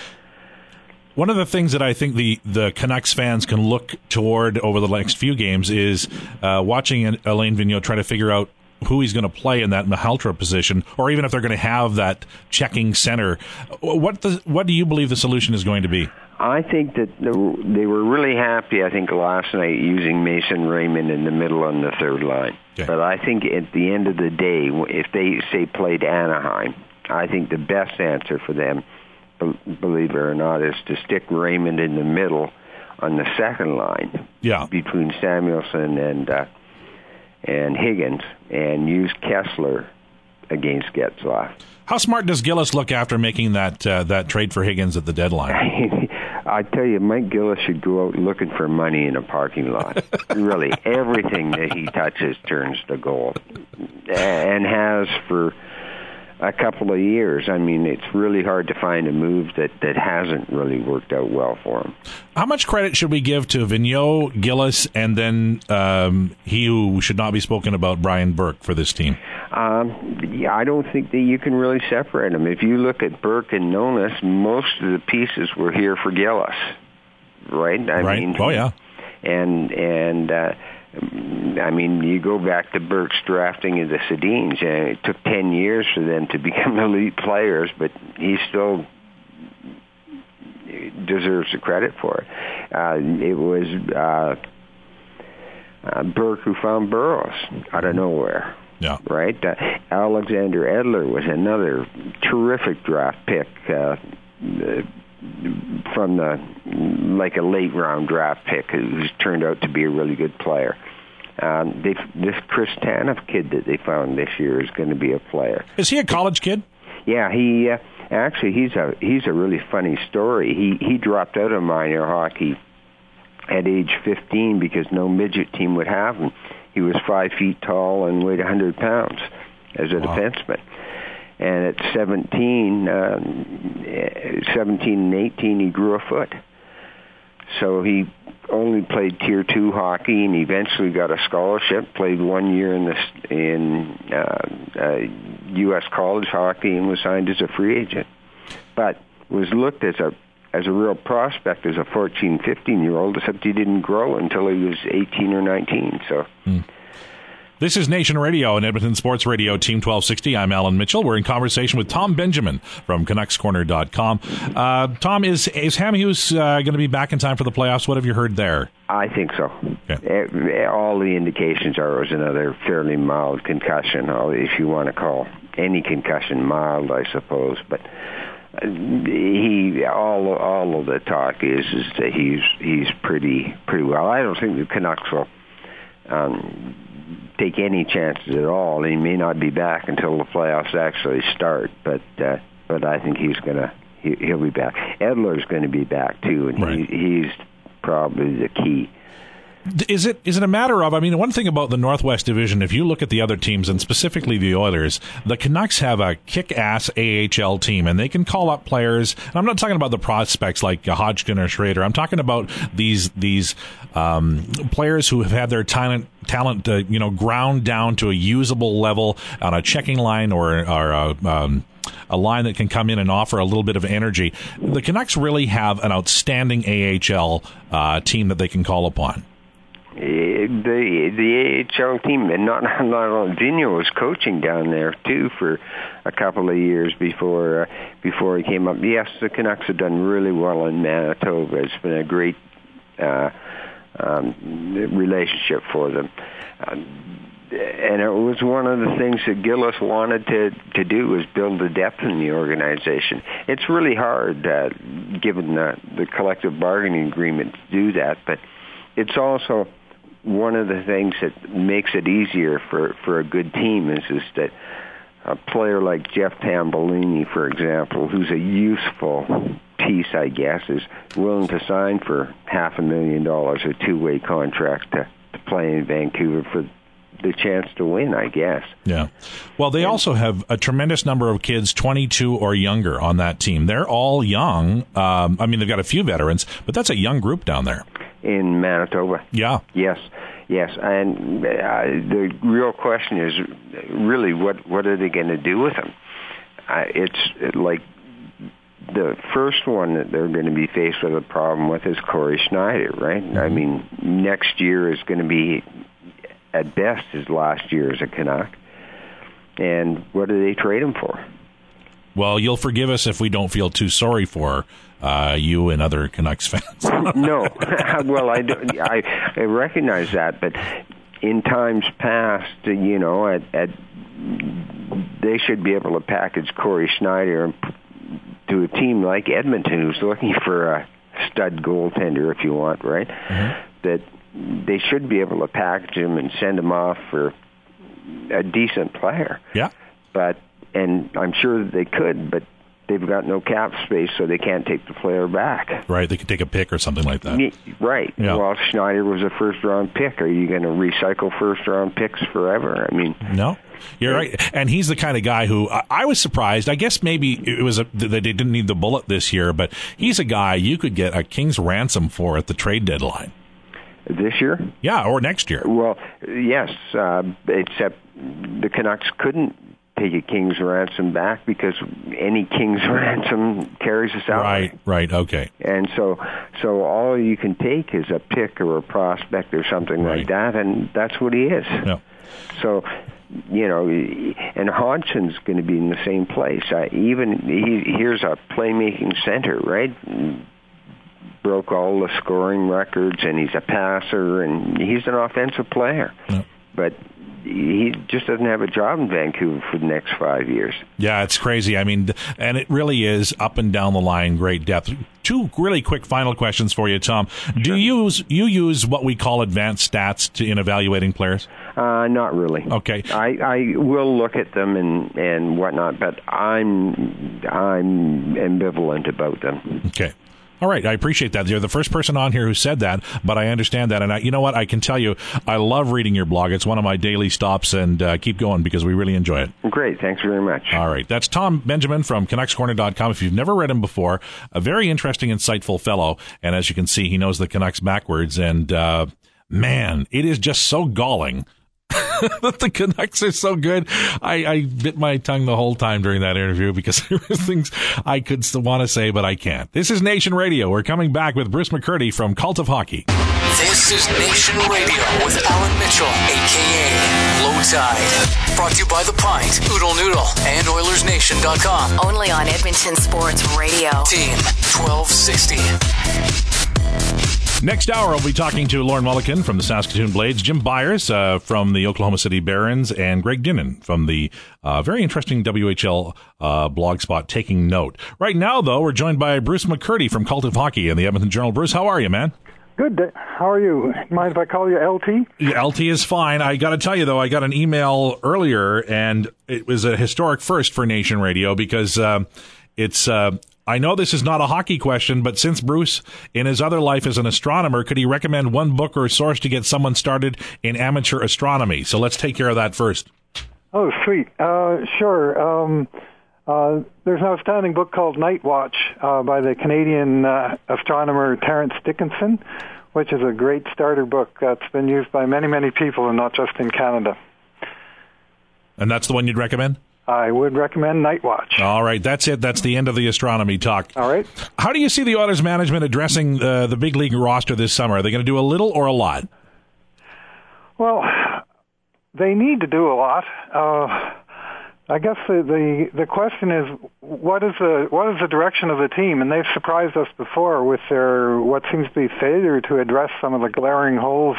Speaker 3: One of the things that I think the, the Canucks fans can look toward over the next few games is uh, watching Alain Vigneault try to figure out who he's going to play in that Malhotra position, or even if they're going to have that checking center. What the, what do you believe the solution is going to be?
Speaker 5: I think that the, they were really happy, I think, last night using Mason Raymond in the middle on the third line. Okay. But I think at the end of the day, if they, say, played Anaheim, I think the best answer for them, believe it or not, is to stick Raymond in the middle on the second line
Speaker 3: yeah.
Speaker 5: between Samuelson and uh, and Higgins, and use Kessler against Getzlaf.
Speaker 3: How smart does Gillis look after making that uh, that trade for Higgins at the deadline?
Speaker 5: I tell you, Mike Gillis should go out looking for money in a parking lot. Really, everything that he touches turns to gold, and has for a couple of years. I mean, it's really hard to find a move that, that hasn't really worked out well for him.
Speaker 3: How much credit should we give to Vigneault, Gillis, and then um, he who should not be spoken about, Brian Burke, for this team?
Speaker 5: Um, yeah, I don't think that you can really separate them. If you look at Burke and Nonis, most of the pieces were here for Gillis, right? I
Speaker 3: right.
Speaker 5: mean,
Speaker 3: oh, yeah.
Speaker 5: And, and uh, I mean, you go back to Burke's drafting of the Sedins, and it took ten years for them to become elite players, but he still deserves the credit for it. Uh, it was uh, uh, Burke who found Burroughs out of nowhere.
Speaker 3: Yeah.
Speaker 5: Right? Uh, Alexander Edler was another terrific draft pick uh, from the, like a late round draft pick who's turned out to be a really good player. Um, they, this Chris Tanev kid that they found this year is going to be a player.
Speaker 3: Is he a college kid?
Speaker 5: Yeah, he uh, actually he's a he's a really funny story. He he dropped out of minor hockey at age fifteen because no midget team would have him. He was five feet tall and weighed one hundred pounds as a wow. defenseman. And at seventeen, um, seventeen and eighteen, he grew a foot. So he only played Tier Two hockey, and eventually got a scholarship. Played one year in the in uh, uh, U S college hockey, and was signed as a free agent. But was looked as a as a real prospect as a fourteen, fifteen year old, except he didn't grow until he was eighteen or nineteen. So.
Speaker 3: Hmm. This is Nation Radio and Edmonton Sports Radio, Team twelve sixty. I'm Alan Mitchell. We're in conversation with Tom Benjamin from Canucks Corner dot com. Uh, Tom, is is Ham Hughes uh, going to be back in time for the playoffs? What have you heard there?
Speaker 5: I think so. Okay. All the indications are it was another fairly mild concussion, if you want to call any concussion mild, I suppose. But he all all of the talk is is that he's he's pretty pretty well. I don't think the Canucks will Um, take any chances at all. He may not be back until the playoffs actually start, but uh, but I think he's gonna he, he'll be back. Edler's going to be back too, and right. he, he's probably the key.
Speaker 3: Is it is it a matter of, I mean, one thing about the Northwest Division, if you look at the other teams, and specifically the Oilers, the Canucks have a kick-ass A H L team, and they can call up players, and I'm not talking about the prospects like Hodgkin or Schrader, I'm talking about these these um, players who have had their talent, talent uh, you know, ground down to a usable level on a checking line or, or a, um, a line that can come in and offer a little bit of energy. The Canucks really have an outstanding A H L uh, team that they can call upon.
Speaker 5: The the A H L team, and not not only Vigneault was coaching down there too for a couple of years before uh, before he came up. Yes, the Canucks have done really well in Manitoba. It's been a great uh, um, relationship for them, uh, and it was one of the things that Gillis wanted to to do, was build the depth in the organization. It's really hard, uh, given the the collective bargaining agreement, to do that, but it's also one of the things that makes it easier for, for a good team is, is that a player like Jeff Tambellini, for example, who's a useful piece, I guess, is willing to sign for half a million dollars, a two-way contract to, to play in Vancouver for the chance to win, I guess.
Speaker 3: Yeah. Well, they and, also have a tremendous number of kids twenty-two or younger on that team. They're all young. Um, I mean, they've got a few veterans, but that's a young group down there.
Speaker 5: In Manitoba.
Speaker 3: Yeah.
Speaker 5: Yes. Yes. And uh, the real question is really what, what are they going to do with them? Uh, it's like the first one that they're going to be faced with a problem with is Corey Schneider, right? Mm-hmm. I mean, next year is going to be, at best, his last year as a Canuck. And what do they trade him for?
Speaker 3: Well, you'll forgive us if we don't feel too sorry for uh, you and other Canucks fans.
Speaker 5: No. Well, I, I, I recognize that, but in times past, you know, at, at, they should be able to package Corey Schneider to a team like Edmonton, who's looking for a stud goaltender, if you want, right? Mm-hmm. That they should be able to package him and send him off for a decent player.
Speaker 3: Yeah.
Speaker 5: But and I'm sure that they could, but they've got no cap space, so they can't take the player back.
Speaker 3: Right, they could take a pick or something like that.
Speaker 5: Right. Yeah. Well, Schneider was a first-round pick. Are you going to recycle first-round picks forever? I mean,
Speaker 3: no. You're right. And he's the kind of guy who, I, I was surprised, I guess maybe it was a, that they didn't need the bullet this year, but he's a guy you could get a king's ransom for at the trade deadline.
Speaker 5: This year?
Speaker 3: Yeah, or next year.
Speaker 5: Well, yes, uh, except the Canucks couldn't take a king's ransom back because any king's ransom carries a salary.
Speaker 3: Right, right, okay.
Speaker 5: And so so all you can take is a pick or a prospect or something right. like that, and that's what he is.
Speaker 3: Yeah.
Speaker 5: So, you know, and Hodgson's going to be in the same place. Uh, even he, here's a playmaking center, right? Broke all the scoring records, and he's a passer, and he's an offensive player. Yeah. But he just doesn't have a job in Vancouver for the next five years.
Speaker 3: Yeah, it's crazy. I mean, and it really is up and down the line, great depth. Two really quick final questions for you, Tom. Do you use you use what we call advanced stats to, in evaluating players?
Speaker 5: Uh, not really.
Speaker 3: Okay.
Speaker 5: I, I will look at them and, and whatnot, but I'm I'm ambivalent about them.
Speaker 3: Okay. All right, I appreciate that. You're the first person on here who said that, but I understand that. And I, you know what? I can tell you, I love reading your blog. It's one of my daily stops, and uh, keep going because we really enjoy it.
Speaker 5: Great. Thanks very much.
Speaker 3: All right. That's Tom Benjamin from Canucks Corner dot com. If you've never read him before, a very interesting, insightful fellow. And as you can see, he knows the Canucks backwards. And, uh, man, it is just so galling that the Canucks are so good. I, I bit my tongue the whole time during that interview because there were things I could still want to say, but I can't. This is Nation Radio. We're coming back with Bruce McCurdy from Cult of Hockey.
Speaker 1: This is Nation Radio with Alan Mitchell, a k a. Low Tide. Brought to you by The Pint, Oodle Noodle, and Oilers Nation dot com.
Speaker 2: Only on Edmonton Sports Radio.
Speaker 1: Team twelve sixty.
Speaker 3: Next hour, I'll be talking to Lauren Mulliken from the Saskatoon Blades, Jim Byers uh, from the Oklahoma City Barons, and Greg Dinnan from the uh, very interesting W H L uh, blog spot, Taking Note. Right now, though, we're joined by Bruce McCurdy from Cult of Hockey and the Edmonton Journal. Bruce, how are you, man?
Speaker 6: Good. How are you? Mind if I call you L T?
Speaker 3: Yeah, L T is fine. I got to tell you, though, I got an email earlier, and it was a historic first for Nation Radio because uh, it's... Uh, I know this is not a hockey question, but since Bruce, in his other life as an astronomer, could he recommend one book or source to get someone started in amateur astronomy? So let's take care of that first.
Speaker 6: Oh, sweet. Uh, sure. Um, uh, there's an outstanding book called Night Watch uh, by the Canadian uh, astronomer Terence Dickinson, which is a great starter book that's been used by many, many people and not just in Canada.
Speaker 3: And that's the one you'd recommend?
Speaker 6: I would recommend Night Watch.
Speaker 3: All right, that's it. That's the end of the astronomy talk.
Speaker 6: All right.
Speaker 3: How do you see the Oilers management addressing uh, the big league roster this summer? Are they going to do a little or a lot?
Speaker 6: Well, they need to do a lot. Uh, I guess the, the the question is what is the what is the direction of the team? And they've surprised us before with their what seems to be failure to address some of the glaring holes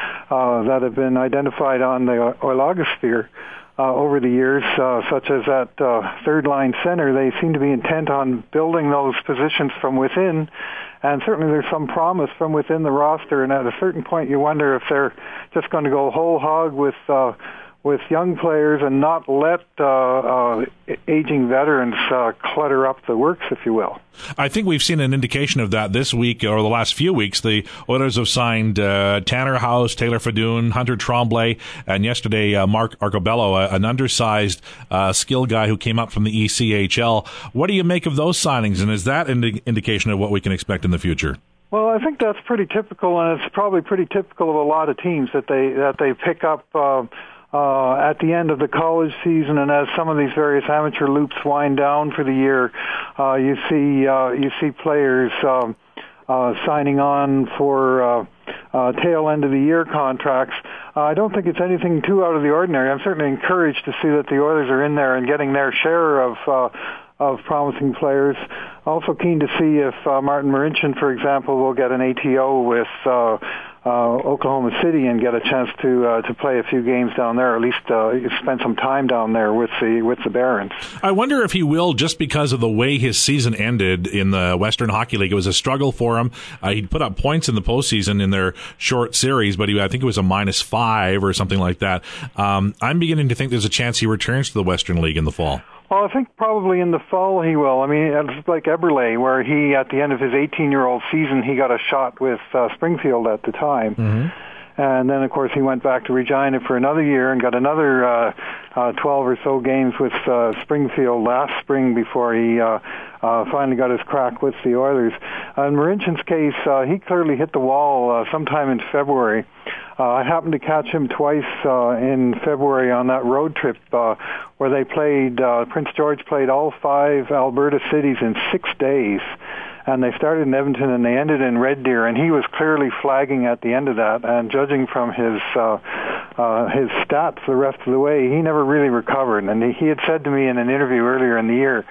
Speaker 6: uh, that have been identified on the Oilogosphere. Uh, over the years, uh, such as that uh, third-line center, they seem to be intent on building those positions from within, and certainly there's some promise from within the roster, and at a certain point you wonder if they're just going to go whole hog with uh, with young players and not let uh, uh, aging veterans uh, clutter up the works, if you will.
Speaker 3: I think we've seen an indication of that this week or the last few weeks. The Oilers have signed uh, Tanner House, Taylor Fadoon, Hunter Tremblay, and yesterday uh, Mark Arcobello, an undersized uh, skill guy who came up from the E C H L. What do you make of those signings, and is that an indi- indication of what we can expect in the future?
Speaker 6: Well, I think that's pretty typical, and it's probably pretty typical of a lot of teams that they that they pick up uh, uh, at the end of the college season, and as some of these various amateur loops wind down for the year, uh, you see uh, you see players um, uh, signing on for uh, uh, tail end of the year contracts. Uh, I don't think it's anything too out of the ordinary. I'm certainly encouraged to see that the Oilers are in there and getting their share of. Uh, of promising players. Also keen to see if uh, Martin Marincin, for example, will get an A T O with uh, uh, Oklahoma City and get a chance to uh, to play a few games down there, or at least uh, spend some time down there with the with the Barons.
Speaker 3: I wonder if he will, just because of the way his season ended in the Western Hockey League. It was a struggle for him. Uh, he'd put up points in the postseason in their short series, but he, I think it was a minus five or something like that. Um, I'm beginning to think there's a chance he returns to the Western League in the fall.
Speaker 6: Well, I think probably in the fall he will. I mean, it's like Eberle, where he, at the end of his eighteen-year-old season, he got a shot with uh, Springfield at the time. Mm-hmm. And then, of course, he went back to Regina for another year and got another uh, uh, twelve or so games with uh, Springfield last spring before he uh, uh, finally got his crack with the Oilers. Uh, in Marincin's case, uh, he clearly hit the wall uh, sometime in February. Uh, I happened to catch him twice uh, in February on that road trip uh, where they played, uh, Prince George played all five Alberta cities in six days. And they started in Edmonton and they ended in Red Deer, and he was clearly flagging at the end of that. And judging from his uh, uh, his stats the rest of the way, he never really recovered. And he had said to me in an interview earlier in the year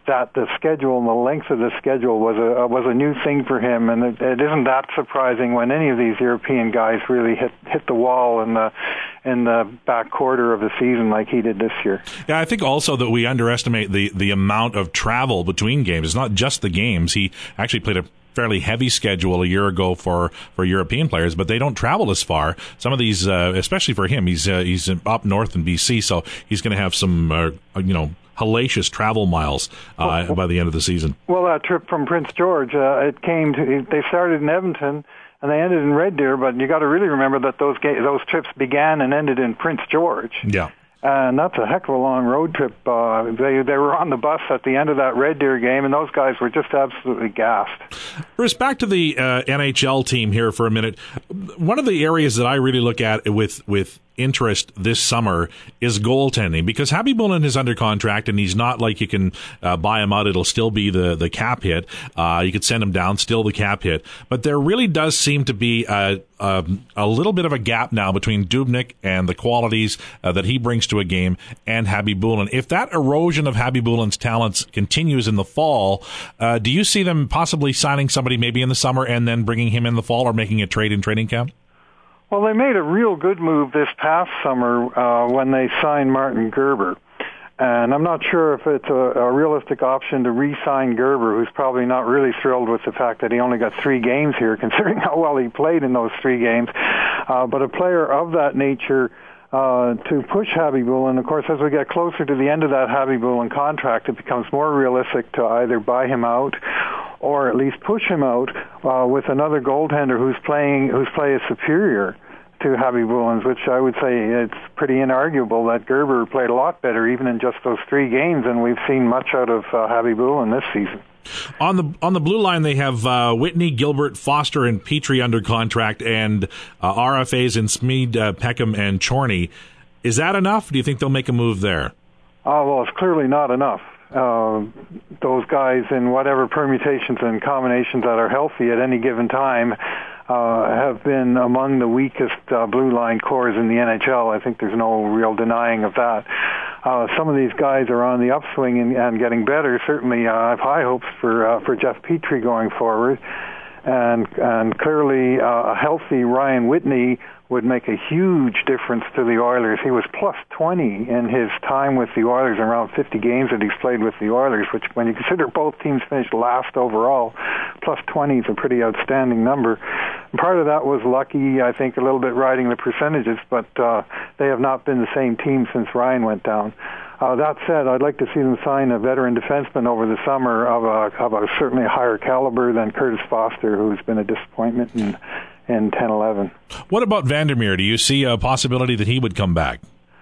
Speaker 6: that the schedule and the length of the schedule was a was a new thing for him, and it, it isn't that surprising when any of these European guys really hit hit the wall in the in the back quarter of the season like he did this year.
Speaker 3: Yeah, I think also that we underestimate the the amount of travel between games. It's not just the games. He actually played a fairly heavy schedule a year ago for, for European players, but they don't travel as far. Some of these, uh, especially for him, he's uh, he's up north in B C, so he's going to have some, uh, you know, hellacious travel miles uh, well, by the end of the season.
Speaker 6: Well, that trip from Prince George, uh, it came to, they started in Edmonton and they ended in Red Deer, but you got to really remember that those ga- those trips began and ended in Prince George.
Speaker 3: Yeah.
Speaker 6: And that's a heck of a long road trip. Uh, they they were on the bus at the end of that Red Deer game, and those guys were just absolutely gassed.
Speaker 3: Bruce, back to the uh, N H L team here for a minute. One of the areas that I really look at with with interest this summer is goaltending, because Khabibulin is under contract and he's not like you can uh, buy him out. It'll still be the, the cap hit. Uh, you could send him down, still the cap hit. But there really does seem to be a, a, a little bit of a gap now between Dubnyk and the qualities uh, that he brings to a game and Khabibulin. If that erosion of Khabibulin's talents continues in the fall, uh, do you see them possibly signing somebody maybe in the summer and then bringing him in the fall, or making a trade in training camp?
Speaker 6: Well, they made a real good move this past summer uh, when they signed Martin Gerber. And I'm not sure if it's a, a realistic option to re-sign Gerber, who's probably not really thrilled with the fact that he only got three games here, considering how well he played in those three games. Uh, but a player of that nature uh, to push Khabibulin, of course, as we get closer to the end of that Khabibulin contract, it becomes more realistic to either buy him out or at least push him out uh, with another goaltender who's playing, whose play is superior to Khabibulin's, which I would say it's pretty inarguable that Gerber played a lot better even in just those three games, and we've seen much out of uh, Khabibulin this season.
Speaker 3: On the on the blue line, they have uh, Whitney, Gilbert, Foster, and Petrie under contract, and uh, R F As in Smeed, uh, Peckham, and Chorney. Is that enough? Do you think they'll make a move there?
Speaker 6: Oh, well, it's clearly not enough. Uh, those guys in whatever permutations and combinations that are healthy at any given time uh, have been among the weakest uh, blue line cores in the N H L. I think there's no real denying of that. Uh, some of these guys are on the upswing and, and getting better. Certainly, uh, I have high hopes for uh, for Jeff Petrie going forward, and and clearly uh, a healthy Ryan Whitney would make a huge difference to the Oilers. He was plus twenty in his time with the Oilers, around fifty games that he's played with the Oilers, which when you consider both teams finished last overall, plus twenty is a pretty outstanding number. And part of that was lucky, I think, a little bit riding the percentages, but uh, they have not been the same team since Ryan went down. Uh, that said, I'd like to see them sign a veteran defenseman over the summer of a, of a certainly higher caliber than Curtis Foster, who's been a disappointment in in ten eleven.
Speaker 3: What about Vandermeer? Do you see a possibility that he would come back?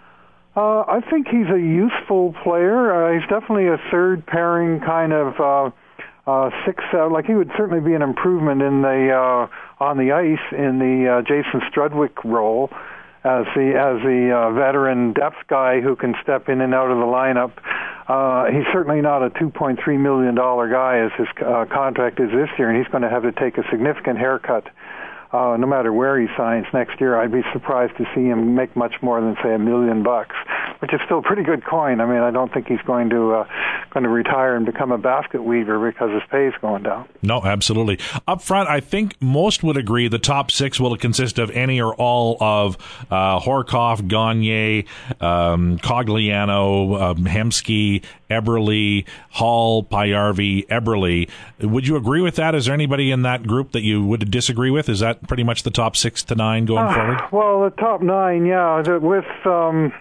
Speaker 6: Uh, I think he's a useful player. Uh, he's definitely a third pairing kind of uh, uh, six. Uh, like he would certainly be an improvement in the uh, on the ice in the uh, Jason Strudwick role as the as the uh, veteran depth guy who can step in and out of the lineup. Uh, he's certainly not a two point three million dollars guy as his uh, contract is this year, and he's going to have to take a significant haircut. Uh, no matter where he signs next year. I'd be surprised to see him make much more than, say, a million bucks, which is still pretty good coin. I mean, I don't think he's going to uh, going to retire and become a basket weaver because his pay is going down.
Speaker 3: No, absolutely. Up front, I think most would agree the top six will consist of any or all of uh, Horkoff, Gagne, um, Cogliano, um, Hemsky, Eberle, Hall, Pajärvi, Eberle. Would you agree with that? Is there anybody in that group that you would disagree with? Is that pretty much the top six to nine going
Speaker 6: uh,
Speaker 3: forward?
Speaker 6: Well, the top nine, yeah. The, with um,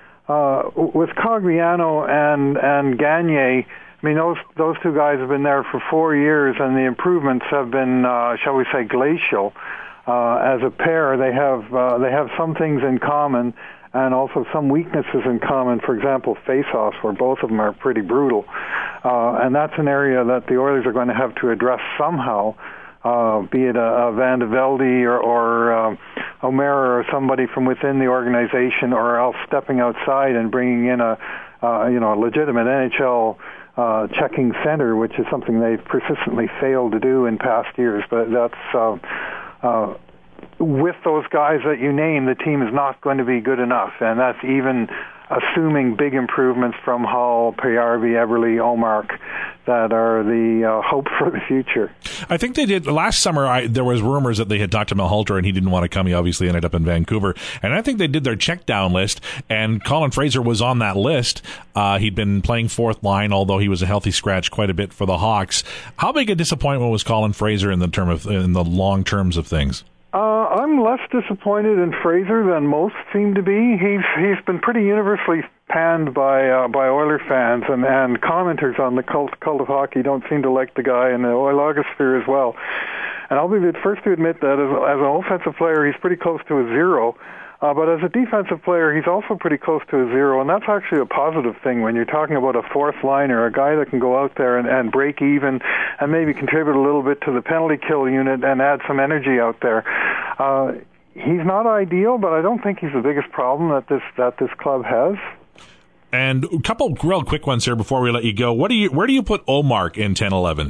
Speaker 6: uh, with Cogliano and and Gagne, I mean those those two guys have been there for four years, and the improvements have been, uh, shall we say, glacial. Uh, as a pair, they have uh, they have some things in common, and also some weaknesses in common. For example, face-offs, where both of them are pretty brutal, uh, and that's an area that the Oilers are going to have to address somehow. Uh, be it a, a Van de Velde or, or um, O'Mara or somebody from within the organization, or else stepping outside and bringing in a uh, you know a legitimate N H L uh, checking center, which is something they've persistently failed to do in past years. But that's uh, uh, with those guys that you name, the team is not going to be good enough, and that's even assuming big improvements from Hall, Pajärvi, Eberle, Omark. that are the uh, hope for the future.
Speaker 3: I think they did last summer. I, there was rumors that they had talked to Malhotra and he didn't want to come. He obviously ended up in Vancouver, and I think they did their check down list, and Colin Fraser was on that list. Uh, he'd been playing fourth line, although he was a healthy scratch quite a bit for the Hawks. How big a disappointment was Colin Fraser in the term of in the long terms of things?
Speaker 6: Uh, I'm less disappointed in Fraser than most seem to be. He's he's been pretty universally panned by uh, by Oiler fans, and, and commenters on the cult cult of hockey don't seem to like the guy in the Oilogosphere as well. And I'll be the first to admit that as, as an offensive player, he's pretty close to a zero. Uh, but as a defensive player, he's also pretty close to a zero, and that's actually a positive thing when you're talking about a fourth liner, a guy that can go out there and, and break even and maybe contribute a little bit to the penalty kill unit and add some energy out there. Uh, he's not ideal, but I don't think he's the biggest problem that this that this club has.
Speaker 3: And a couple real quick ones here before we let you go. What do you where do you put Omark in ten eleven?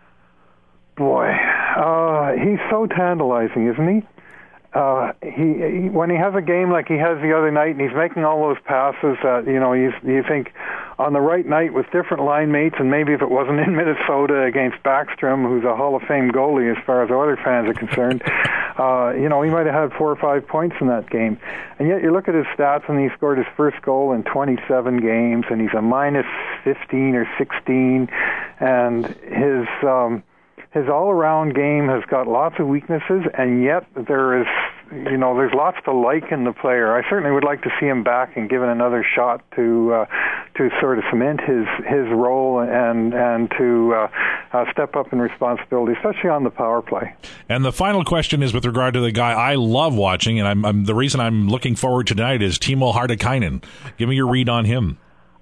Speaker 6: Boy, uh, he's so tantalizing, isn't he? Uh, he, he when he has a game like he has the other night, and he's making all those passes that you know you you think on the right night with different line mates, and maybe if it wasn't in Minnesota against Backstrom, who's a Hall of Fame goalie as far as Oilers fans are concerned, uh, you know he might have had four or five points in that game, and yet you look at his stats, and he scored his first goal in twenty-seven games, and he's a minus fifteen or sixteen, and his. Um, His all-around game has got lots of weaknesses, and yet there is, you know, there's lots to like in the player. I certainly would like to see him back and given another shot to uh, to sort of cement his his role and and to uh, uh, step up in responsibility, especially on the power play.
Speaker 3: And the final question is with regard to the guy I love watching, and I'm, I'm the reason I'm looking forward to tonight is Timo Hartikainen. Give me your read on him.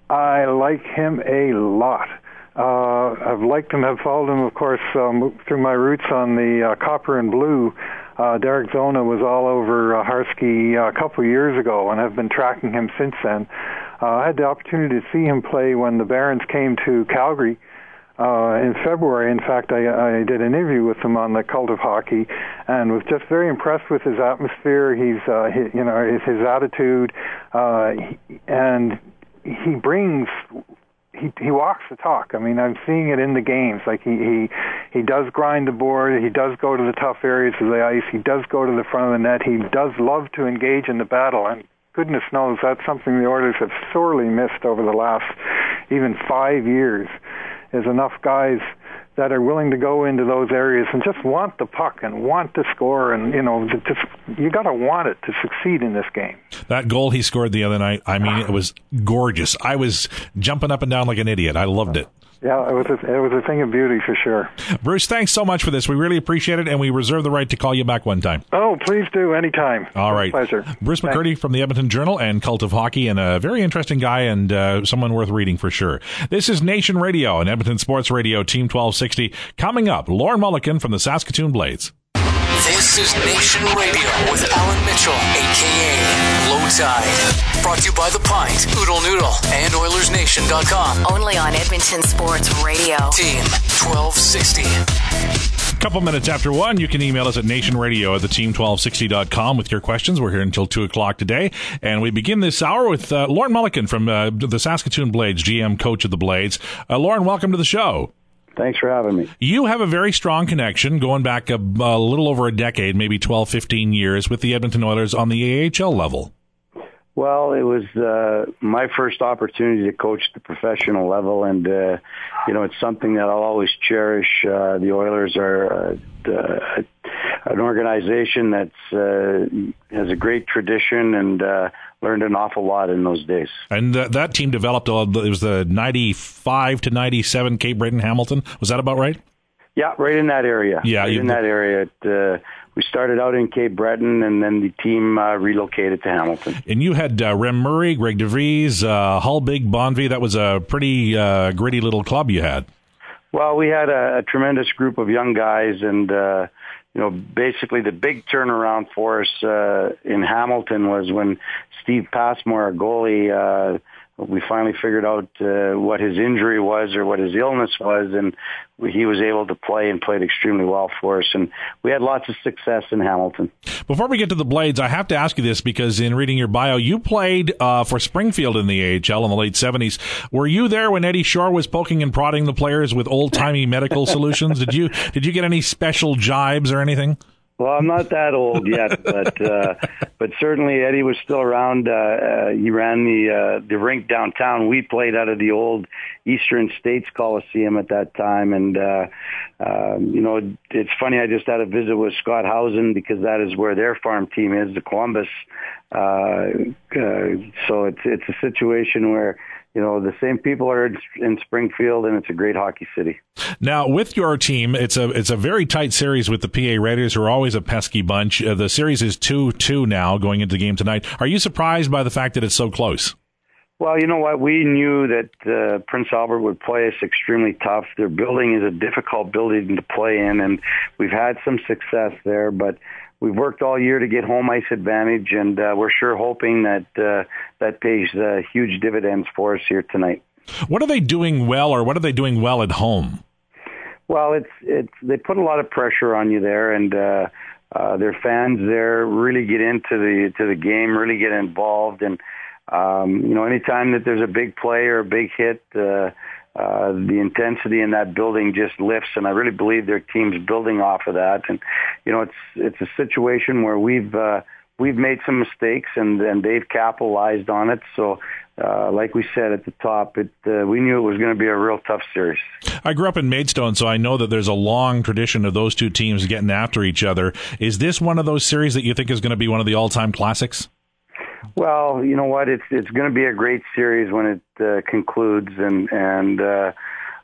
Speaker 6: I like him a lot. Uh, I've liked him, have followed him, of course, um, through my roots on the uh, Copper and Blue. Uh, Derek Zona was all over uh, Harsky uh, a couple of years ago, and I've been tracking him since then. Uh, I had the opportunity to see him play when the Barons came to Calgary uh, in February. In fact, I, I did an interview with him on the Cult of Hockey, and was just very impressed with his atmosphere. He's, uh, his, you know, his, his attitude, uh, he, and he brings. He he walks the talk. I mean, I'm seeing it in the games. Like he, he he does grind the board. He does go to the tough areas of the ice. He does go to the front of the net. He does love to engage in the battle. And goodness knows that's something the Oilers have sorely missed over the last even five years. Is enough guys that are willing to go into those areas and just want the puck and want to score, and you know, just you got to want it to succeed in this game.
Speaker 3: That goal he scored the other night, I mean, it was gorgeous. I was jumping up and down like an idiot. I loved it.
Speaker 6: Yeah, it was a, it was a thing of beauty for sure.
Speaker 3: Bruce, thanks so much for this. We really appreciate it, and we reserve the right to call you back one time.
Speaker 6: Oh, please do, anytime.
Speaker 3: All right.
Speaker 6: Pleasure.
Speaker 3: Bruce Thanks. McCurdy from the Edmonton Journal and Cult of Hockey, and a very interesting guy and uh, someone worth reading for sure. This is Nation Radio and Edmonton Sports Radio, Team twelve sixty. Coming up, Lauren Mulliken from the Saskatoon Blades.
Speaker 1: This is Nation Radio with Alan Mitchell, a k a. Low Tide. Brought to you by The Pint, Oodle Noodle, and Oilers Nation dot com.
Speaker 2: Only on Edmonton Sports Radio.
Speaker 1: Team twelve sixty.
Speaker 3: Couple minutes after one, you can email us at nationradio at the team twelve sixty dot com with your questions. We're here until two o'clock today, and we begin this hour with uh, Lauren Mulliken from uh, the Saskatoon Blades, G M coach of the Blades. Uh, Lauren, welcome to the show.
Speaker 7: Thanks for having me.
Speaker 3: You have a very strong connection going back a, a little over a decade, maybe twelve, fifteen years with the Edmonton Oilers on the A H L level.
Speaker 7: Well, it was uh, my first opportunity to coach the professional level, and, uh, you know, it's something that I'll always cherish. Uh, the Oilers are uh, uh, an organization that uh, has a great tradition, and uh, learned an awful lot in those days. And
Speaker 3: uh, that team developed, uh, it was the ninety-five to ninety-seven Cape Breton Hamilton. Was that about right?
Speaker 7: Yeah, right in that area.
Speaker 3: Yeah,
Speaker 7: right
Speaker 3: you,
Speaker 7: in that area. It, uh, we started out in Cape Breton, and then the team uh, relocated to Hamilton.
Speaker 3: And you had uh, Rem Murray, Greg DeVries, uh, Hulbig, Bonvie. That was a pretty uh, gritty little club you had.
Speaker 7: Well, we had a, a tremendous group of young guys, and uh, you know, basically the big turnaround for us uh, in Hamilton was when Steve Passmore, our goalie, uh, we finally figured out uh, what his injury was or what his illness was, and he was able to play and played extremely well for us. And we had lots of success in Hamilton.
Speaker 3: Before we get to the Blades, I have to ask you this, because in reading your bio, you played uh, for Springfield in the A H L in the late seventies. Were you there when Eddie Shore was poking and prodding the players with old-timey medical solutions? Did you did you get any special jibes or anything?
Speaker 7: Well, I'm not that old yet, but uh, but certainly Eddie was still around. Uh, uh, he ran the uh, the rink downtown. We played out of the old Eastern States Coliseum at that time, and uh, uh, you know, it's funny. I just had a visit with Scott Housen, because that is where their farm team is, the Columbus. Uh, uh, so it's it's a situation where, you know, the same people are in Springfield, and it's a great hockey city.
Speaker 3: Now, with your team, it's a it's a very tight series with the P A Raiders, who are always a pesky bunch. Uh, the series is two two now going into the game tonight. Are you surprised by the fact that it's so close?
Speaker 7: Well, you know what? We knew that uh, Prince Albert would play us extremely tough. Their building is a difficult building to play in, and we've had some success there, but we've worked all year to get home ice advantage, and uh, we're sure hoping that uh, that pays uh, huge dividends for us here tonight.
Speaker 3: What are they doing well, or what are they doing well at home?
Speaker 7: Well, it's it's they put a lot of pressure on you there, and uh, uh, their fans there really get into the to the game, really get involved, and um, you know, anytime that there's a big play or a big hit, uh, Uh, the intensity in that building just lifts, and I really believe their team's building off of that. And you know, it's it's a situation where we've uh, we've made some mistakes, and, and they've capitalized on it. So, uh, like we said at the top, it uh, we knew it was going to be a real tough series.
Speaker 3: I grew up in Maidstone, so I know that there's a long tradition of those two teams getting after each other. Is this one of those series that you think is going to be one of the all-time classics?
Speaker 7: Well, you know what? It's it's going to be a great series when it uh, concludes, and and uh,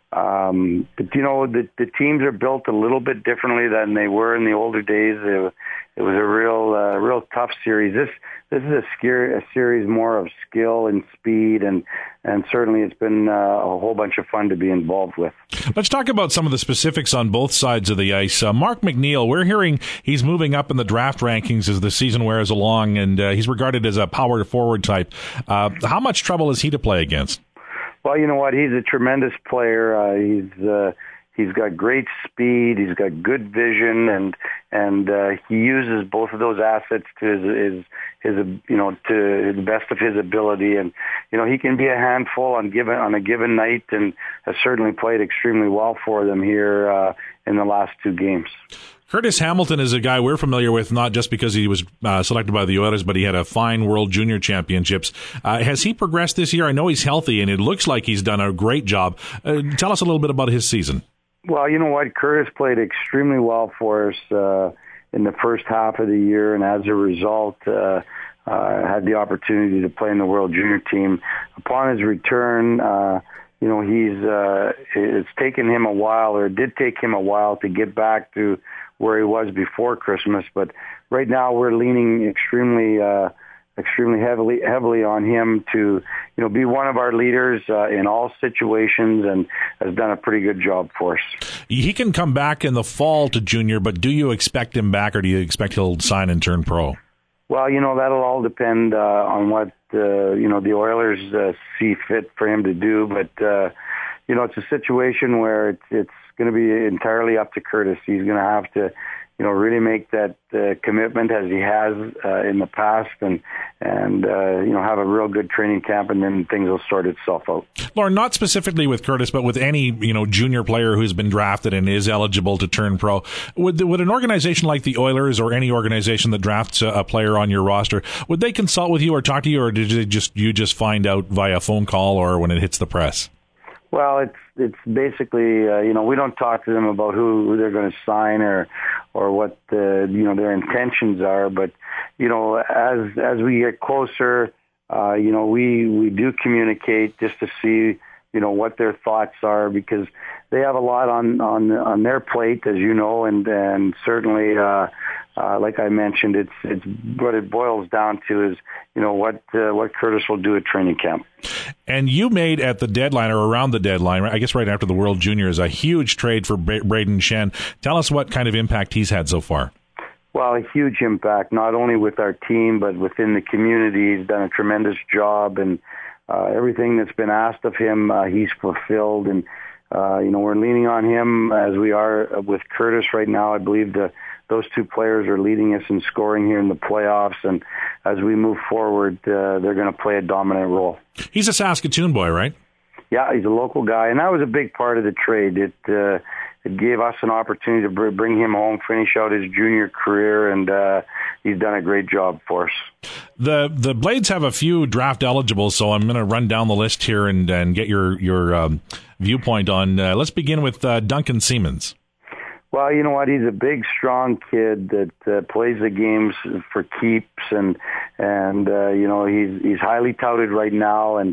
Speaker 7: um, but you know, the the teams are built a little bit differently than they were in the older days. It, it was a real uh, real tough series. This this is a, scary, a series more of skill and speed, and and certainly it's been uh, a whole bunch of fun to be involved with.
Speaker 3: Let's talk about some of the specifics on both sides of the ice. Uh, Mark McNeil, we're hearing he's moving up in the draft rankings as the season wears along, and uh, he's regarded as a power forward type. Uh, how much trouble is he to play against?
Speaker 7: Well, you know what? He's a tremendous player. Uh, he's uh, he's got great speed. He's got good vision, and and uh, he uses both of those assets to his, his his you know to the best of his ability. And you know, he can be a handful on given on a given night, and has certainly played extremely well for them here uh, in the last two games.
Speaker 3: Curtis Hamilton is a guy we're familiar with, not just because he was uh, selected by the Oilers, but he had a fine World Junior Championships. Uh, has he progressed this year? I know he's healthy, and it looks like he's done a great job. Uh, tell us a little bit about his season.
Speaker 7: Well, you know what? Curtis played extremely well for us uh, in the first half of the year, and as a result, uh, uh, had the opportunity to play in the World Junior team. Upon his return, uh, you know, he's uh, it's taken him a while, or it did take him a while to get back to where he was before Christmas, but right now we're leaning extremely, uh, extremely heavily, heavily on him to, you know, be one of our leaders uh, in all situations, and has done a pretty good job for us.
Speaker 3: He can come back in the fall to junior, but do you expect him back, or do you expect he'll sign and turn pro?
Speaker 7: Well, you know, that'll all depend uh, on what uh, you know the Oilers uh, see fit for him to do, but uh, you know, it's a situation where it's it's going to be entirely up to Curtis. He's going to have to, you know, really make that uh, commitment as he has uh, in the past, and and uh, you know, have a real good training camp, and then things will sort itself out.
Speaker 3: Lauren, not specifically with Curtis, but with any, you know, junior player who's been drafted and is eligible to turn pro, would would an organization like the Oilers, or any organization that drafts a, a player on your roster, would they consult with you or talk to you, or did they just you just find out via phone call or when it hits the press?
Speaker 7: Well, it's it's basically uh, you know, we don't talk to them about who, who they're going to sign, or or what the, you know, their intentions are. But you know, as as we get closer, uh, you know, we we do communicate just to see, you know, what their thoughts are, because they have a lot on on on their plate, as you know, and and certainly, uh, uh, like I mentioned, it's it's what it boils down to is, you know, what uh, what Curtis will do at training camp.
Speaker 3: And you made at the deadline, or around the deadline, I guess right after the World Juniors, a huge trade for Braden Shen. Tell us what kind of impact he's had so far.
Speaker 7: Well, a huge impact, not only with our team, but within the community. He's done a tremendous job, and uh, everything that's been asked of him, uh, he's fulfilled. And, uh, you know, we're leaning on him as we are with Curtis right now. I believe the, those two players are leading us in scoring here in the playoffs. And as we move forward, uh, they're going to play a dominant role.
Speaker 3: He's a Saskatoon boy, right?
Speaker 7: Yeah, he's a local guy. And that was a big part of the trade. It, uh, it gave us an opportunity to bring him home, finish out his junior career, and uh, he's done a great job for us.
Speaker 3: The the Blades have a few draft eligibles, so I'm going to run down the list here and, and get your your um, viewpoint on. Uh, let's begin with uh, Duncan Siemens.
Speaker 7: Well, you know what? He's a big, strong kid that uh, plays the games for keeps, and and uh, you know he's he's highly touted right now, and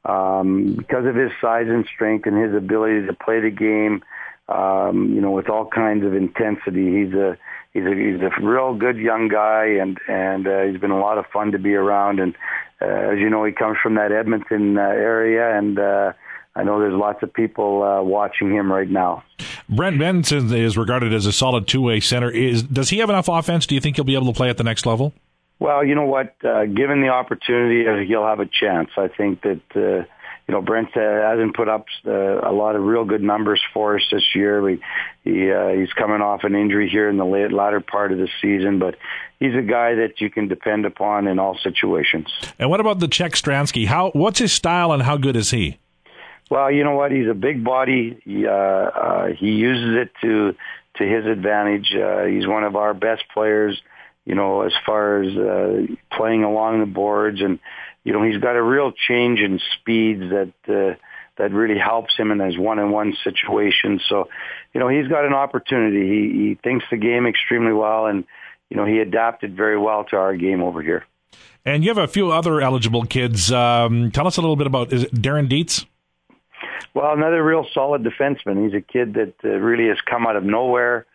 Speaker 7: um, because of his size and strength and his ability to play the game. Um, you know, with all kinds of intensity. He's a he's a he's a real good young guy, and and uh, he's been a lot of fun to be around. And uh, as you know, he comes from that Edmonton uh, area, and uh, I know there's lots of people uh, watching him right now.
Speaker 3: Brent Benson is regarded as a solid two-way center. Is does he have enough offense? Do you think he'll be able to play at the next level?
Speaker 7: Well, you know what? Uh, given the opportunity, he'll have a chance. I think that. Uh, You know, Brent uh, hasn't put up uh, a lot of real good numbers for us this year. We, he uh, he's coming off an injury here in the late, latter part of the season, but he's a guy that you can depend upon in all situations.
Speaker 3: And what about the Czech Stransky? How what's his style and how good is he?
Speaker 7: Well, you know what? He's a big body. He, uh, uh, he uses it to to his advantage. Uh, he's one of our best players, you know, as far as uh, playing along the boards. And you know, he's got a real change in speeds that uh, that really helps him in his one-on-one situations. So, you know, he's got an opportunity. He, he thinks the game extremely well, and, you know, he adapted very well to our game over here.
Speaker 3: And you have a few other eligible kids. Um, tell us a little bit about, is it Darren Dietz?
Speaker 7: Well, another real solid defenseman. He's a kid that uh, really has come out of nowhere.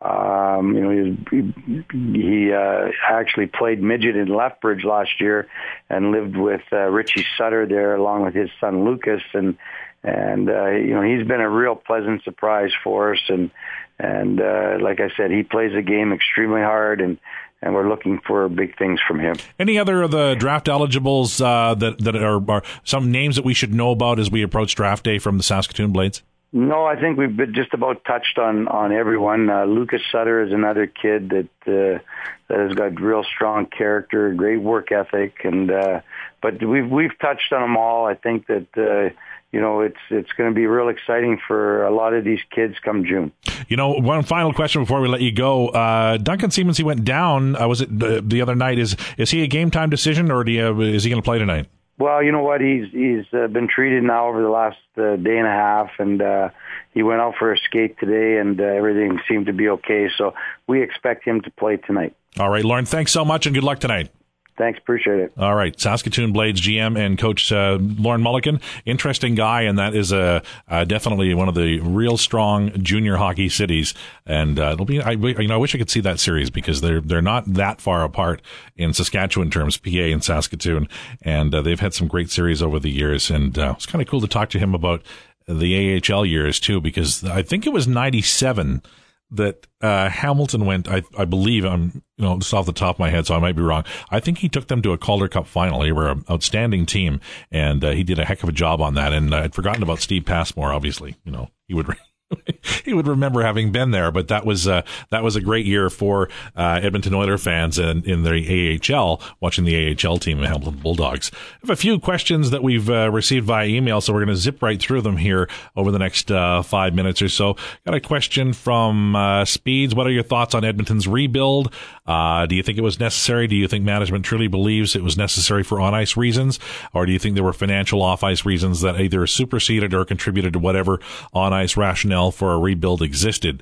Speaker 7: Um, you know, he, he uh, actually played midget in Lethbridge last year and lived with uh, Richie Sutter there along with his son Lucas. And, and uh, you know, he's been a real pleasant surprise for us. And, and uh, like I said, he plays the game extremely hard, and, and we're looking for big things from him.
Speaker 3: Any other of the draft eligibles uh, that, that are, are some names that we should know about as we approach draft day from the Saskatoon Blades?
Speaker 7: No, I think we've been just about touched on, on everyone. Uh, Lucas Sutter is another kid that uh, that has got real strong character, great work ethic, and uh, but we've we've touched on them all. I think that uh, you know it's it's going to be real exciting for a lot of these kids come June.
Speaker 3: You know, one final question before we let you go. Uh, Duncan Siemens, he went down. Uh, was it the, the other night? Is is he a game time decision, or do you, is he going to play tonight?
Speaker 7: Well, you know what? He's he's uh, been treated now over the last uh, day and a half, and uh, he went out for a skate today, and uh, everything seemed to be okay. So we expect him to play tonight.
Speaker 3: All right, Lauren, thanks so much, and good luck tonight.
Speaker 7: Thanks, appreciate it.
Speaker 3: All right, Saskatoon Blades G M and Coach uh, Lauren Mulliken, interesting guy, and that is a uh, definitely one of the real strong junior hockey cities. And uh, it'll be, I, you know, I wish I could see that series because they're they're not that far apart in Saskatchewan terms, P A and Saskatoon, and uh, they've had some great series over the years. And uh, it's kind of cool to talk to him about the A H L years too, because I think it was ninety-seven that uh, Hamilton went, I, I believe, I'm, you know, just off the top of my head, so I might be wrong. I think he took them to a Calder Cup final. They were an outstanding team, and uh, he did a heck of a job on that. And uh, I'd forgotten about Steve Passmore, obviously. You know, he would he would remember having been there, but that was uh, that was a great year for uh, Edmonton Oilers fans in, in the A H L, watching the A H L team, the Hamilton Bulldogs. I have a few questions that we've uh, received via email, so we're going to zip right through them here over the next uh, five minutes or so. Got a question from uh, Speeds. What are your thoughts on Edmonton's rebuild? Uh, do you think it was necessary? Do you think management truly believes it was necessary for on-ice reasons? Or do you think there were financial off-ice reasons that either superseded or contributed to whatever on-ice rationale for a rebuild existed?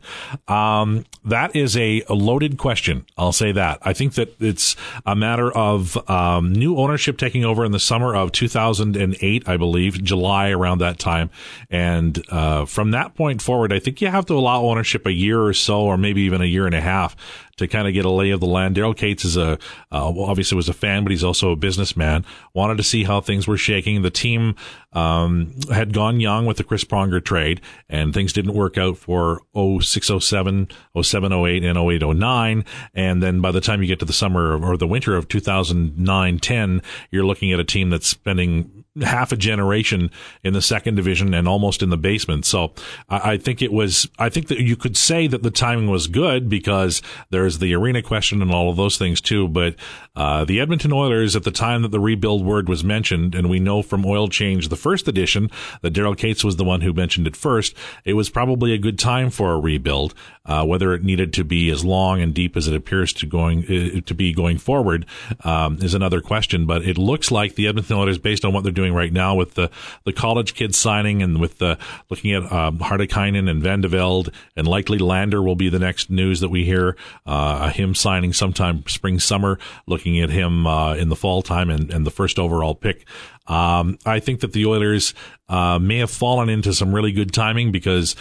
Speaker 3: Um, that is a, a loaded question. I'll say that. I think that it's a matter of um, new ownership taking over in the summer of two thousand eight, I believe, July, around that time. And uh, from that point forward, I think you have to allow ownership a year or so, or maybe even a year and a half, to kind of get a lay of the land. Daryl Cates is a, uh, well, obviously was a fan, but he's also a businessman. Wanted to see how things were shaking. The team, um, had gone young with the Chris Pronger trade, and things didn't work out for oh six oh seven, oh seven oh eight, and oh eight oh nine. And then by the time you get to the summer or the winter of two thousand nine ten, you're looking at a team that's spending half a generation in the second division and almost in the basement. So I, I think it was, I think that you could say that the timing was good because there's the arena question and all of those things too. But uh, the Edmonton Oilers, at the time that the rebuild word was mentioned, and we know from Oil Change, the first edition, that Daryl Cates was the one who mentioned it first, it was probably a good time for a rebuild. Uh, whether it needed to be as long and deep as it appears to going uh, to be going forward um, is another question. But it looks like the Edmonton Oilers, based on what they're doing right now with the, the college kids signing and with the looking at um, Hartikainen and Van de Velde, and likely Lander will be the next news that we hear, uh, him signing sometime spring, summer, looking at him uh, in the fall time and, and the first overall pick. Um, I think that the Oilers uh, may have fallen into some really good timing because,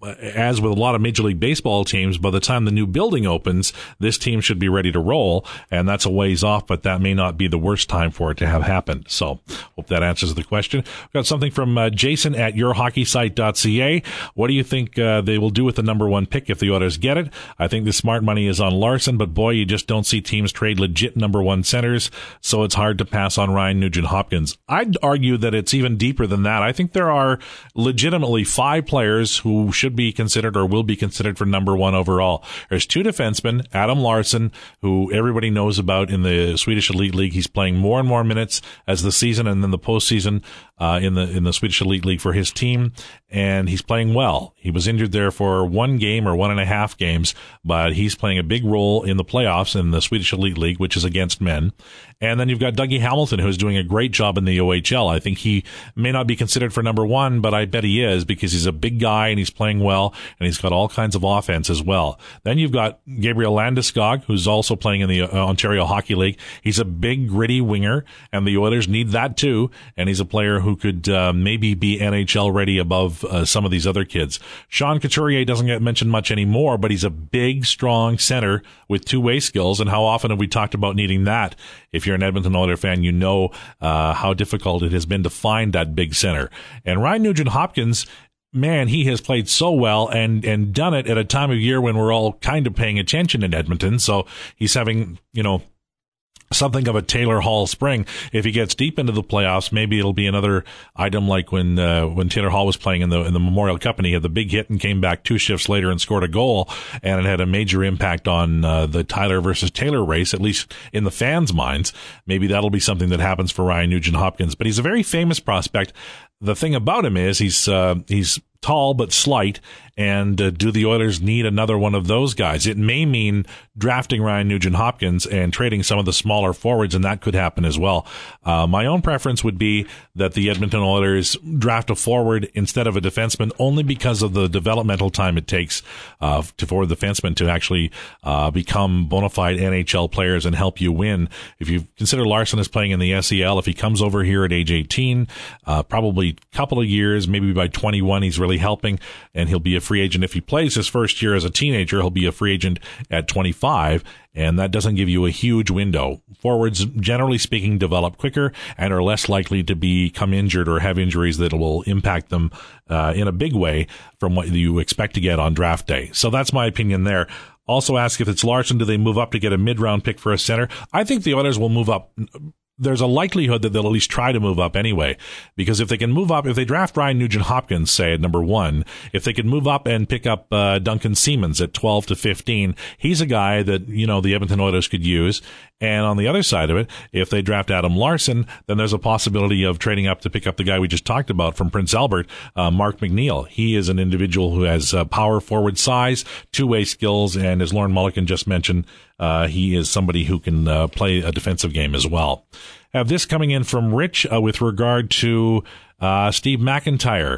Speaker 3: as with a lot of Major League Baseball teams, by the time the new building opens, this team should be ready to roll, and that's a ways off, but that may not be the worst time for it to have happened. So, hope that answers the question. We've got something from uh, Jason at your hockey site dot c a. What do you think uh, they will do with the number one pick if the Oilers get it? I think the smart money is on Larson, but boy, you just don't see teams trade legit number one centers, so it's hard to pass on Ryan Nugent-Hopkins. I'd argue that it's even deeper than that. I think there are legitimately five players who should be considered or will be considered for number one overall. There's two defensemen, Adam Larsson, who everybody knows about in the Swedish Elite League. He's playing more and more minutes as the season and then the postseason uh, in the in the Swedish Elite League for his team, and he's playing well. He was injured there for one game or one and a half games, but he's playing a big role in the playoffs in the Swedish Elite League, which is against men. And then you've got Dougie Hamilton, who's doing a great job in the O H L. I think he may not be considered for number one, but I bet he is because he's a big guy and he's playing well, and he's got all kinds of offense as well. Then you've got Gabriel Landeskog, who's also playing in the uh, Ontario Hockey League. He's a big, gritty winger, and the Oilers need that too, and he's a player who could uh, maybe be N H L ready above uh, some of these other kids. Sean Couturier doesn't get mentioned much anymore, but he's a big, strong center with two-way skills, and how often have we talked about needing that? If you're an Edmonton Oilers fan, you know uh, how difficult it has been to find that big center. And Ryan Nugent-Hopkins, man, he has played so well and, and done it at a time of year when we're all kind of paying attention in Edmonton. So he's having, you know, something of a Taylor Hall spring. If he gets deep into the playoffs, maybe it'll be another item like when uh, when Taylor Hall was playing in the in the Memorial Cup and he had the big hit and came back two shifts later and scored a goal, and it had a major impact on uh, the Tyler versus Taylor race, at least in the fans' minds. Maybe that'll be something that happens for Ryan Nugent-Hopkins. But he's a very famous prospect. The thing about him is he's uh, he's tall but slight, and uh, do the Oilers need another one of those guys? It may mean drafting Ryan Nugent-Hopkins and trading some of the smaller forwards, and that could happen as well. Uh, my own preference would be that the Edmonton Oilers draft a forward instead of a defenseman, only because of the developmental time it takes uh, to, for the defenseman to actually uh, become bona fide N H L players and help you win. If you consider Larson as playing in the S E L, if he comes over here at age eighteen, uh, probably a couple of years, maybe by twenty-one, he's really helping, and he'll be a free agent. If he plays his first year as a teenager, he'll be a free agent at twenty-five, and that doesn't give you a huge window. Forwards, generally speaking, develop quicker and are less likely to become injured or have injuries that will impact them uh, in a big way from what you expect to get on draft day. So that's my opinion there. Also ask if it's Larson, do they move up to get a mid-round pick for a center? I think the Oilers will move up. There's a likelihood that they'll at least try to move up anyway, because if they can move up, if they draft Ryan Nugent-Hopkins, say at number one, if they could move up and pick up uh, Duncan Seamans at twelve to fifteen, he's a guy that, you know, the Edmonton Oilers could use. And on the other side of it, if they draft Adam Larsson, then there's a possibility of trading up to pick up the guy we just talked about from Prince Albert, uh, Mark McNeil. He is an individual who has uh, power forward size, two-way skills, and as Lauren Mulliken just mentioned, uh, he is somebody who can uh, play a defensive game as well. Have this coming in from Rich uh, with regard to uh, Steve McIntyre.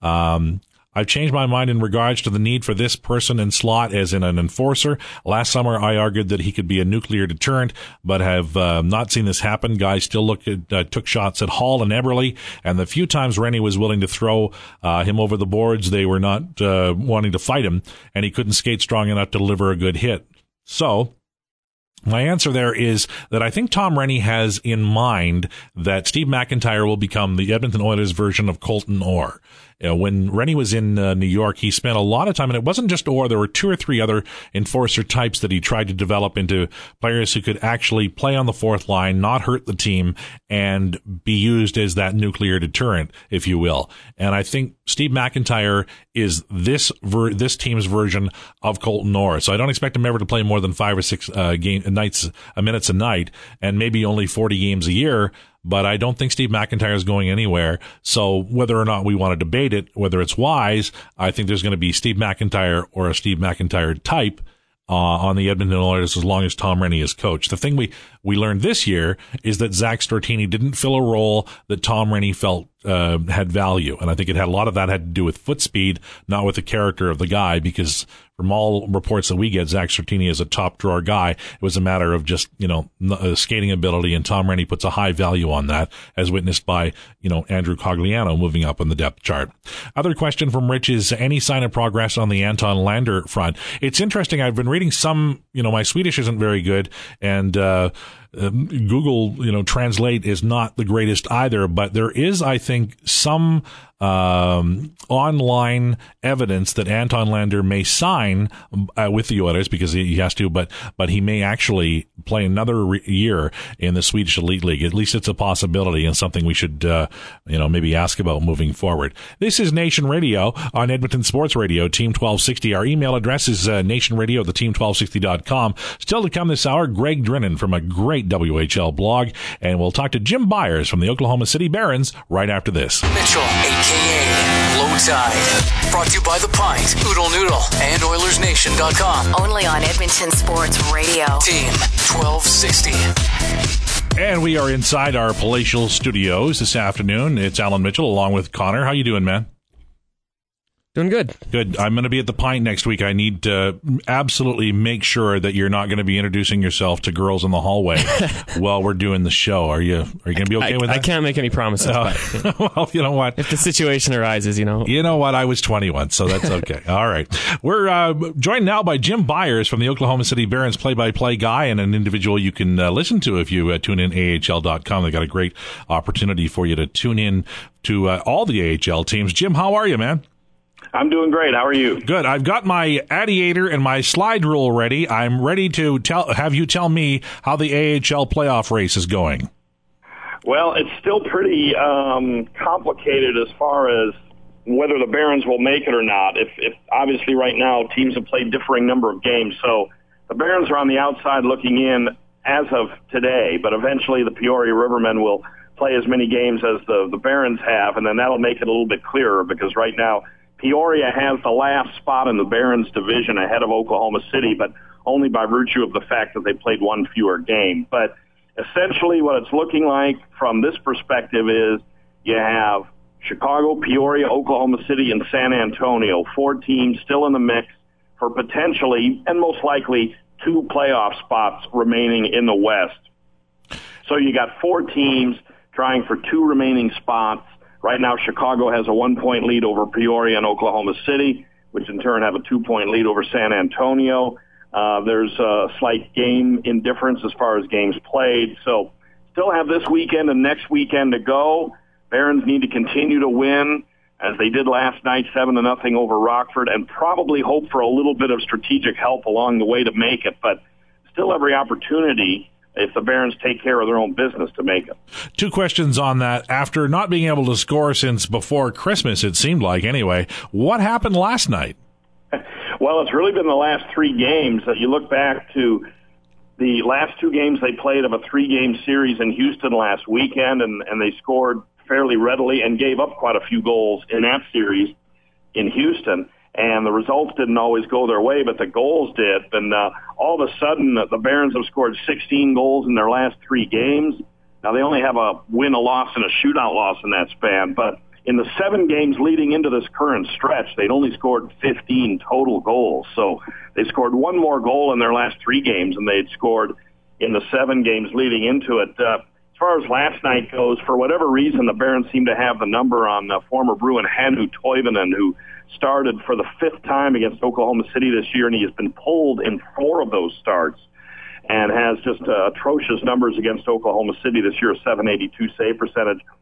Speaker 3: Um, I've changed my mind in regards to the need for this person in slot as in an enforcer. Last summer, I argued that he could be a nuclear deterrent, but have uh, not seen this happen. Guys still look at, uh, took shots at Hall and Eberle, and the few times Rennie was willing to throw uh, him over the boards, they were not uh, wanting to fight him, and he couldn't skate strong enough to deliver a good hit. So my answer there is that I think Tom Rennie has in mind that Steve McIntyre will become the Edmonton Oilers version of Colton Orr. You know, when Rennie was in uh, New York, he spent a lot of time, and it wasn't just Orr. There were two or three other enforcer types that he tried to develop into players who could actually play on the fourth line, not hurt the team, and be used as that nuclear deterrent, if you will. And I think Steve McIntyre is this ver- this team's version of Colton Orr. So I don't expect him ever to play more than five or six uh, game nights, uh, minutes a night, and maybe only forty games a year. But I don't think Steve McIntyre is going anywhere. So whether or not we want to debate it, whether it's wise, I think there's going to be Steve McIntyre or a Steve McIntyre type uh, on the Edmonton Oilers as long as Tom Rennie is coach. The thing we, we learned this year is that Zach Stortini didn't fill a role that Tom Rennie felt uh, had value. And I think it had a lot of that had to do with foot speed, not with the character of the guy, because from all reports that we get, Zach Stortini is a top drawer guy. It was a matter of just, you know, uh, skating ability, and Tom Rennie puts a high value on that, as witnessed by, you know, Andrew Cogliano moving up on the depth chart. Other question from Rich is, any sign of progress on the Anton Lander front? It's interesting. I've been reading some, you know, my Swedish isn't very good, and, uh, Um, Google, you know, Translate is not the greatest either, but there is, I think, some um, online evidence that Anton Lander may sign uh, with the Oilers, because he has to, but but he may actually play another re- year in the Swedish Elite League. At least it's a possibility, and something we should, uh, you know, maybe ask about moving forward. This is Nation Radio on Edmonton Sports Radio, Team twelve sixty. Our email address is uh, nationradio at the team twelve sixty dot com. Still to come this hour, Greg Drinnan from a great W H L blog, and we'll talk to Jim Byers from the Oklahoma City Barons right after this.
Speaker 1: Mitchell, a k a. Low Tide. Brought to you by The Pint, Oodle Noodle, and Oilers Nation dot com.
Speaker 2: Only on Edmonton Sports Radio.
Speaker 1: Team twelve sixty.
Speaker 3: And we are inside our palatial studios this afternoon. It's Alan Mitchell along with Connor. How you doing, man?
Speaker 8: Doing good.
Speaker 3: Good. I'm going to be at the Pint next week. I need to absolutely make sure that you're not going to be introducing yourself to girls in the hallway while we're doing the show. Are you Are you going to be okay
Speaker 8: I,
Speaker 3: with that?
Speaker 8: I can't make any promises.
Speaker 3: Uh,
Speaker 8: but,
Speaker 3: well, you know what?
Speaker 8: If the situation arises, you know.
Speaker 3: You know what? I was twenty-one, so that's okay. All right. We're uh, joined now by Jim Byers from the Oklahoma City Barons play-by-play guy, and an individual you can uh, listen to if you uh, tune in A H L dot com. They got a great opportunity for you to tune in to uh, all the A H L teams. Jim, how are you, man?
Speaker 9: I'm doing great. How are you?
Speaker 3: Good. I've got my addiator and my slide rule ready. I'm ready to tell have you tell me how the A H L playoff race is going.
Speaker 9: Well, it's still pretty um, complicated as far as whether the Barons will make it or not. If, if obviously right now teams have played differing number of games, so the Barons are on the outside looking in as of today, but eventually the Peoria Rivermen will play as many games as the, the Barons have, and then that'll make it a little bit clearer, because right now Peoria has the last spot in the Barons division ahead of Oklahoma City, but only by virtue of the fact that they played one fewer game. But essentially what it's looking like from this perspective is you have Chicago, Peoria, Oklahoma City, and San Antonio, four teams still in the mix for potentially and most likely two playoff spots remaining in the West. So you got four teams trying for two remaining spots. Right now, Chicago has a one-point lead over Peoria and Oklahoma City, which in turn have a two-point lead over San Antonio. Uh, there's a slight game indifference as far as games played. So still have this weekend and next weekend to go. Barons need to continue to win, as they did last night, seven to nothing over Rockford, and probably hope for a little bit of strategic help along the way to make it. But still every opportunity, if the Barons take care of their own business, to make it.
Speaker 3: Two questions on that. After not being able to score since before Christmas, it seemed like anyway, what happened last night?
Speaker 9: Well, it's really been the last three games. You look back to the last two games they played of a three-game series in Houston last weekend, and, and they scored fairly readily and gave up quite a few goals in that series in Houston. And the results didn't always go their way, but the goals did. And uh, all of a sudden, the Barons have scored sixteen goals in their last three games. Now, they only have a win, a loss, and a shootout loss in that span. But in the seven games leading into this current stretch, they'd only scored fifteen total goals. So they scored one more goal in their last three games than they'd scored in the seven games leading into it. Uh, as far as last night goes, for whatever reason, the Barons seem to have the number on uh, former Bruin Hannu Toivonen, who started for the fifth time against Oklahoma City this year, and he has been pulled in four of those starts and has just uh, atrocious numbers against Oklahoma City this year, a seven eighty-two save percentage.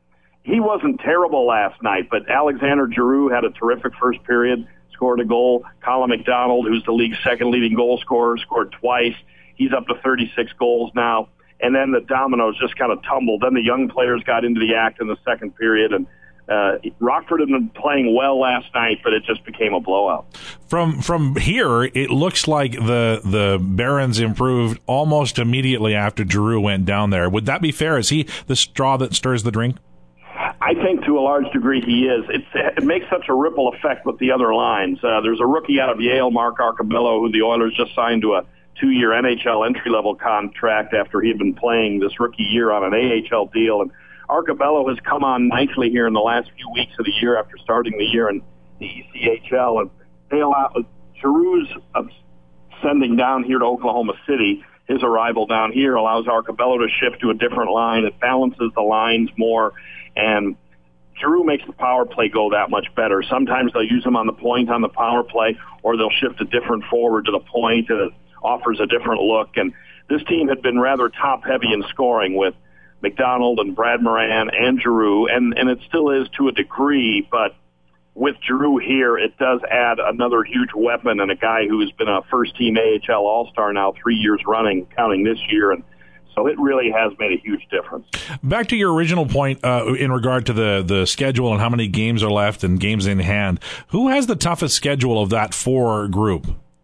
Speaker 9: he wasn't terrible last night, but Alexander Giroux had a terrific first period, scored a goal. Colin McDonald, who's the league's second leading goal scorer, scored twice. He's up to thirty-six goals now. And then the dominoes just kind of tumbled. Then the young players got into the act in the second period, and uh, Rockford had been playing well last night, but it just became a blowout.
Speaker 3: From from here, it looks like the the Barons improved almost immediately after Giroux went down there. Would that be fair? Is he the straw that stirs the drink?
Speaker 9: I think to a large degree he is. It's, it makes such a ripple effect with the other lines. Uh, there's a rookie out of Yale, Mark Arcobello, who the Oilers just signed to a two-year N H L entry-level contract after he had been playing this rookie year on an A H L deal. And Arcobello has come on nicely here in the last few weeks of the year after starting the year in the E C H L. And they allow Giroux's sending down here to Oklahoma City. His arrival down here allows Arcobello to shift to a different line. It balances the lines more, and Giroux makes the power play go that much better. Sometimes they'll use him on the point on the power play, or they'll shift a different forward to the point, and it offers a different look. And this team had been rather top-heavy in scoring with McDonald and Brad Moran and Giroux, and, and it still is to a degree, but with Giroux here, it does add another huge weapon and a guy who's been a first-team A H L All-Star now three years running, counting this year, and so it really has made a huge difference.
Speaker 3: Back to your original point uh, in regard to the, the schedule and how many games are left and games in hand. Who has the toughest schedule of that four group?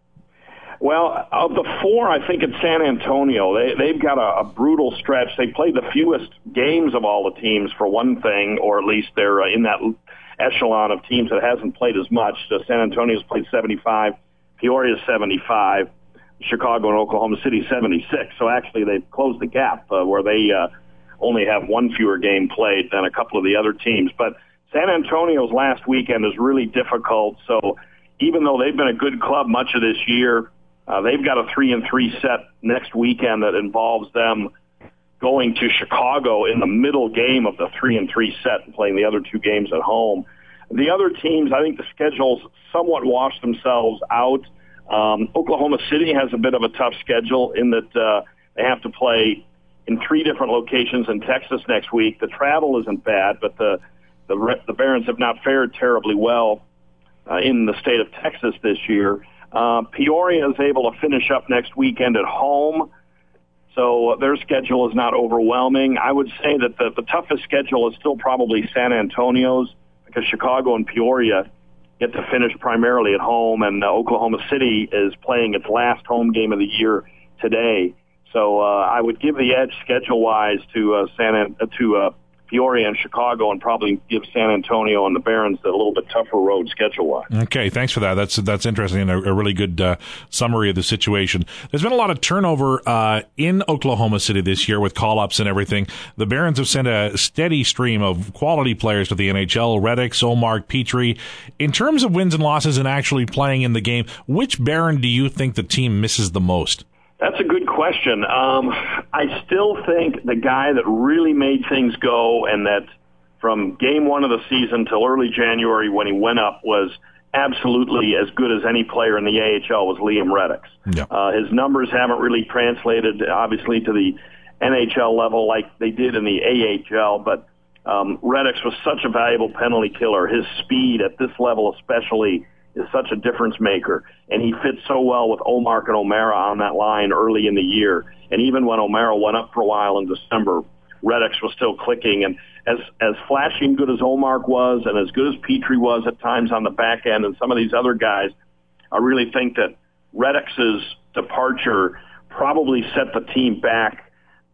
Speaker 9: Well, of the four, I think it's San Antonio. They, they've got a, a brutal stretch. They played the fewest games of all the teams, for one thing, or at least they're uh, in that echelon of teams that hasn't played as much. So San Antonio's played seventy-five, Peoria's seventy-five, Chicago and Oklahoma City seventy-six. So actually they've closed the gap uh, where they uh, only have one fewer game played than a couple of the other teams. But San Antonio's last weekend is really difficult. So even though they've been a good club much of this year, uh, they've got a three and three set next weekend that involves them going to Chicago in the middle game of the three and three set and playing the other two games at home. The other teams, I think the schedules somewhat wash themselves out. Um, Oklahoma City has a bit of a tough schedule in that uh, they have to play in three different locations in Texas next week. The travel isn't bad, but the the, the Barons have not fared terribly well uh, in the state of Texas this year. Uh, Peoria is able to finish up next weekend at home, so their schedule is not overwhelming. I would say that the, the toughest schedule is still probably San Antonio's, because Chicago and Peoria get to finish primarily at home, and uh, Oklahoma City is playing its last home game of the year today. So uh, I would give the edge schedule-wise to uh, San uh, to uh, Peoria and Chicago, and probably give San Antonio and the Barons a little bit tougher road schedule-wise.
Speaker 3: Okay, thanks for that. That's that's interesting and a, a really good uh, summary of the situation. There's been a lot of turnover uh, in Oklahoma City this year with call-ups and everything. The Barons have sent a steady stream of quality players to the N H L, Reddick, Solmark, Petrie. In terms of wins and losses and actually playing in the game, which Baron do you think the team misses the most?
Speaker 9: That's a good question. Um, I still think the guy that really made things go, and that from game one of the season till early January when he went up was absolutely as good as any player in the A H L, was Liam Reddick. Yeah. Uh, his numbers haven't really translated, obviously, to the N H L level like they did in the A H L, but um, Reddick was such a valuable penalty killer. His speed at this level especially is such a difference maker, and he fits so well with Omar and O'Mara on that line early in the year. And even when O'Mara went up for a while in December, Reddick was still clicking. And as as flashing good as Omar was, and as good as Petrie was at times on the back end, and some of these other guys, I really think that Reddick's departure probably set the team back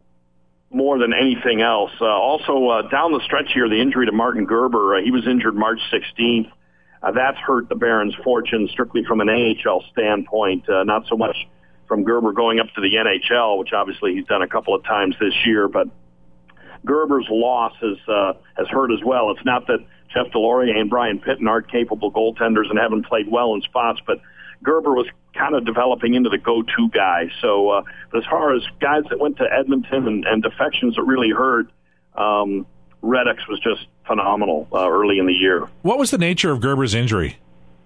Speaker 9: more than anything else. Uh, also, uh, down the stretch here, the injury to Martin Gerber, uh, he was injured March sixteenth. Uh, that's hurt the Barons' fortune strictly from an A H L standpoint, uh, not so much from Gerber going up to the N H L, which obviously he's done a couple of times this year. But Gerber's loss has uh, has hurt as well. It's not that Jeff Delorier and Brian Pitton aren't capable goaltenders and haven't played well in spots, but Gerber was kind of developing into the go-to guy. So uh, but as far as guys that went to Edmonton and, and defections that really hurt, um, Reddick was just phenomenal uh, early in the year.
Speaker 3: What was the nature of Gerber's injury?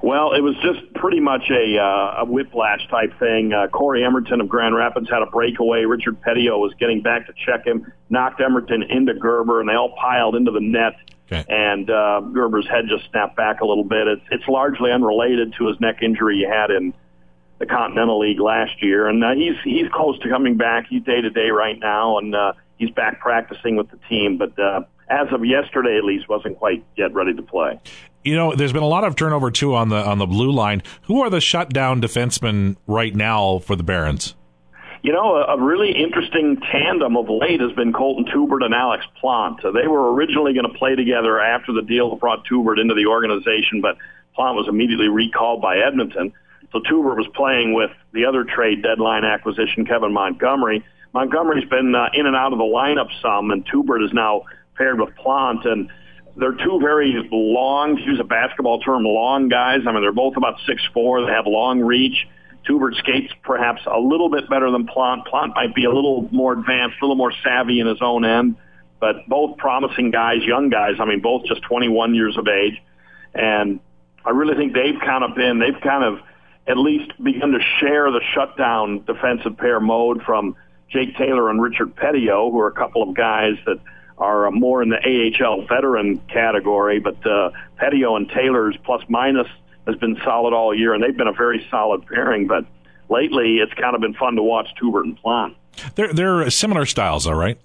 Speaker 9: Well, it was just pretty much a, uh, a whiplash type thing. Uh, Corey Emerton of Grand Rapids had a breakaway. Richard Petio was getting back to check him, knocked Emerton into Gerber, and they all piled into the net.
Speaker 3: Okay.
Speaker 9: And uh, Gerber's head just snapped back a little bit. It's, it's largely unrelated to his neck injury he had in the Continental League last year. And uh, he's he's close to coming back. He's day-to-day right now, and uh, he's back practicing with the team. But uh, as of yesterday, at least, wasn't quite yet ready to play.
Speaker 3: You know, there's been a lot of turnover, too, on the on the blue line. Who are the shutdown defensemen right now for the Barons?
Speaker 9: You know, a, a really interesting tandem of late has been Colton Toubert and Alex Plant. Uh, they were originally going to play together after the deal brought Toubert into the organization, but Plant was immediately recalled by Edmonton. So Toubert was playing with the other trade deadline acquisition, Kevin Montgomery. Montgomery's been uh, in and out of the lineup some, and Toubert is now paired with Plant, and they're two very long, to use a basketball term, long guys. I mean, they're both about six foot four. They have long reach. Toubert skates perhaps a little bit better than Plant. Plant might be a little more advanced, a little more savvy in his own end, but both promising guys, young guys. I mean, both just twenty-one years of age. And I really think they've kind of been, they've kind of at least begun to share the shutdown defensive pair mode from Jake Taylor and Richard Petio, who are a couple of guys that are more in the A H L veteran category, but uh, Petio and Taylor's plus minus has been solid all year, and they've been a very solid pairing. But lately, it's kind of been fun to watch Toubert and Plant.
Speaker 3: They're they're similar styles, all right?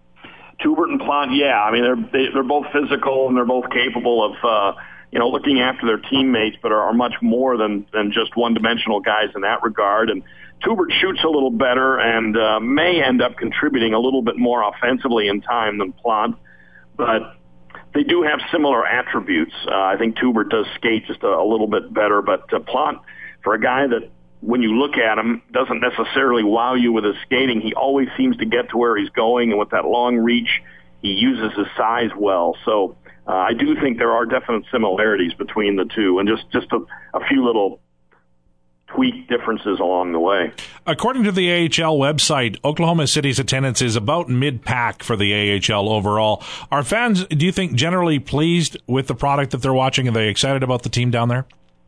Speaker 9: Toubert and Plant, yeah. I mean, they're they, they're both physical and they're both capable of uh, you know looking after their teammates, but are, are much more than than just one-dimensional guys in that regard. And Toubert shoots a little better and uh, may end up contributing a little bit more offensively in time than Plant, but they do have similar attributes. Uh, I think Toubert does skate just a, a little bit better, but uh, Plant, for a guy that, when you look at him, doesn't necessarily wow you with his skating, he always seems to get to where he's going, and with that long reach, he uses his size well. So uh, I do think there are definite similarities between the two, and just, just a, a few little tweak differences along the way.
Speaker 3: According to the A H L website, Oklahoma City's attendance is about mid-pack for the A H L overall. Are fans, do you think, generally pleased with the product that they're watching? Are they excited about the team down there?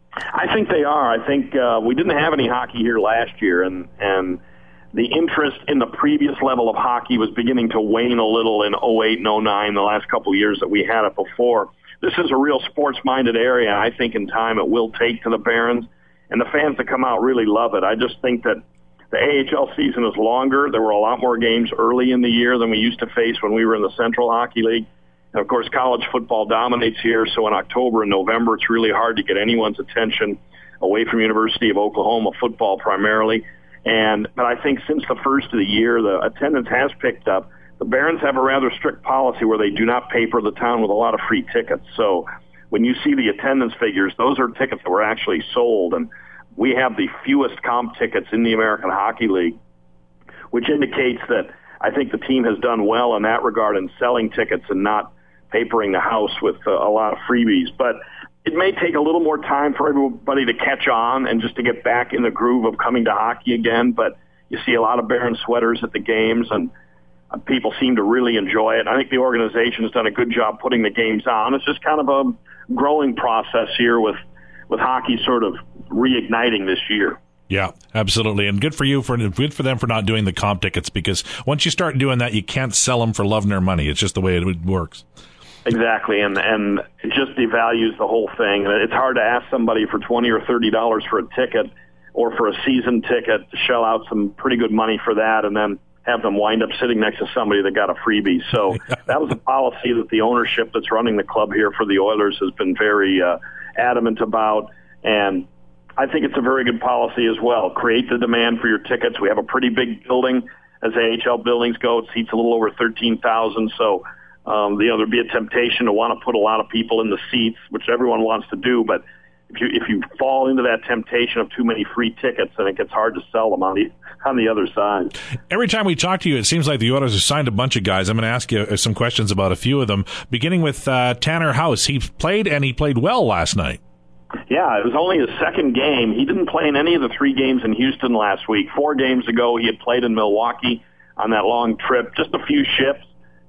Speaker 9: I think they are. I think uh, we didn't have any hockey here last year, and, and the interest in the previous level of hockey was beginning to wane a little in oh eight and oh nine, the last couple of years that we had it before. This is a real sports-minded area, and I think in time it will take to the Barons. And the fans that come out really love it. I just think that the A H L season is longer. There were a lot more games early in the year than we used to face when we were in the Central Hockey League. And, of course, college football dominates here, so in October and November it's really hard to get anyone's attention away from University of Oklahoma football primarily. And But I think since the first of the year, the attendance has picked up. The Barons have a rather strict policy where they do not paper the town with a lot of free tickets. So when you see the attendance figures, those are tickets that were actually sold, and we have the fewest comp tickets in the American Hockey League, which indicates that I think the team has done well in that regard in selling tickets and not papering the house with uh, a lot of freebies. But it may take a little more time for everybody to catch on and just to get back in the groove of coming to hockey again, but you see a lot of Baron sweaters at the games, and people seem to really enjoy it. I think the organization has done a good job putting the games on. It's just kind of a growing process here with, with hockey sort of reigniting this year.
Speaker 3: Yeah, absolutely. And good for you, for good for them for not doing the comp tickets, because once you start doing that, you can't sell them for love nor money. It's just the way it works.
Speaker 9: Exactly, and and it just devalues the whole thing. It's hard to ask somebody for twenty or thirty dollars for a ticket or for a season ticket to shell out some pretty good money for that, and then have them wind up sitting next to somebody that got a freebie. So that was a policy that the ownership that's running the club here for the Oilers has been very uh, adamant about, and I think it's a very good policy as well. Create the demand for your tickets. We have a pretty big building as A H L buildings go. It seats a little over thirteen thousand, so um, you know, there'd be a temptation to want to put a lot of people in the seats, which everyone wants to do, but if you if you fall into that temptation of too many free tickets, then it gets hard to sell them on the on the other side.
Speaker 3: Every time we talk to you, it seems like the Oilers have signed a bunch of guys. I'm going to ask you some questions about a few of them, beginning with uh, Tanner House. He played, and he played well last night.
Speaker 9: Yeah, it was only his second game. He didn't play in any of the three games in Houston last week. Four games ago, he had played in Milwaukee on that long trip, just a few shifts,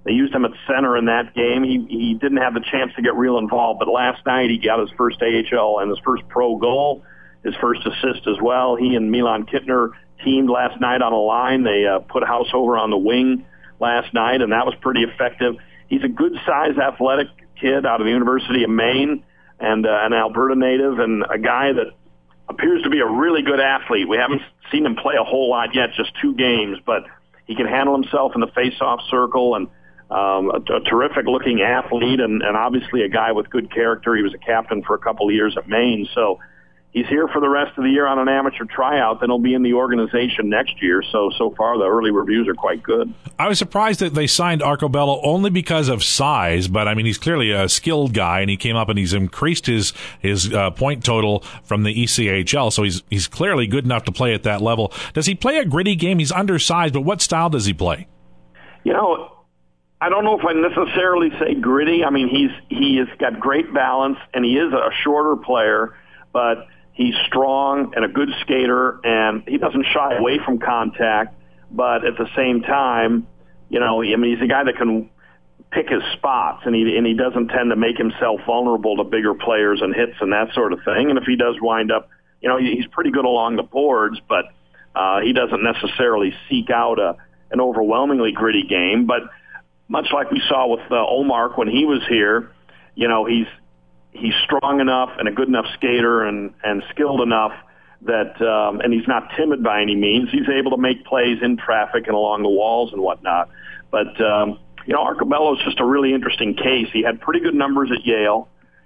Speaker 9: They used him at center in that game. He he didn't have the chance to get real involved, but last night he got his first A H L and his first pro goal, his first assist as well. He and Milan Kittner teamed last night on a line. They uh, put House over on the wing last night, and that was pretty effective. He's a good-sized, athletic kid out of the University of Maine and uh, an Alberta native, and a guy that appears to be a really good athlete. We haven't seen him play a whole lot yet, just two games, but he can handle himself in the face-off circle, and um, a, a terrific-looking athlete, and, and obviously a guy with good character. He was a captain for a couple of years at Maine, so he's here for the rest of the year on an amateur tryout. Then he'll be in the organization next year. So, so far, the early reviews are quite good.
Speaker 3: I was surprised that they signed Arcobello only because of size, but, I mean, he's clearly a skilled guy, and he came up and he's increased his his uh, point total from the E C H L, so he's he's clearly good enough to play at that level. Does he play a gritty game? He's undersized, but what style does he play?
Speaker 9: You know, I don't know if I necessarily say gritty. I mean, he's he has got great balance, and he is a shorter player, but he's strong and a good skater, and he doesn't shy away from contact. But at the same time, you know, I mean, he's a guy that can pick his spots, and he and he doesn't tend to make himself vulnerable to bigger players and hits and that sort of thing. And if he does wind up, you know, he's pretty good along the boards, but uh, he doesn't necessarily seek out a an overwhelmingly gritty game. But much like we saw with uh, Omar when he was here, you know, he's he's strong enough and a good enough skater and, and skilled enough that, um, and he's not timid by any means. He's able to make plays in traffic and along the walls and whatnot. But, um, you know, Arcobello is just a really interesting case. He had pretty good numbers at Yale,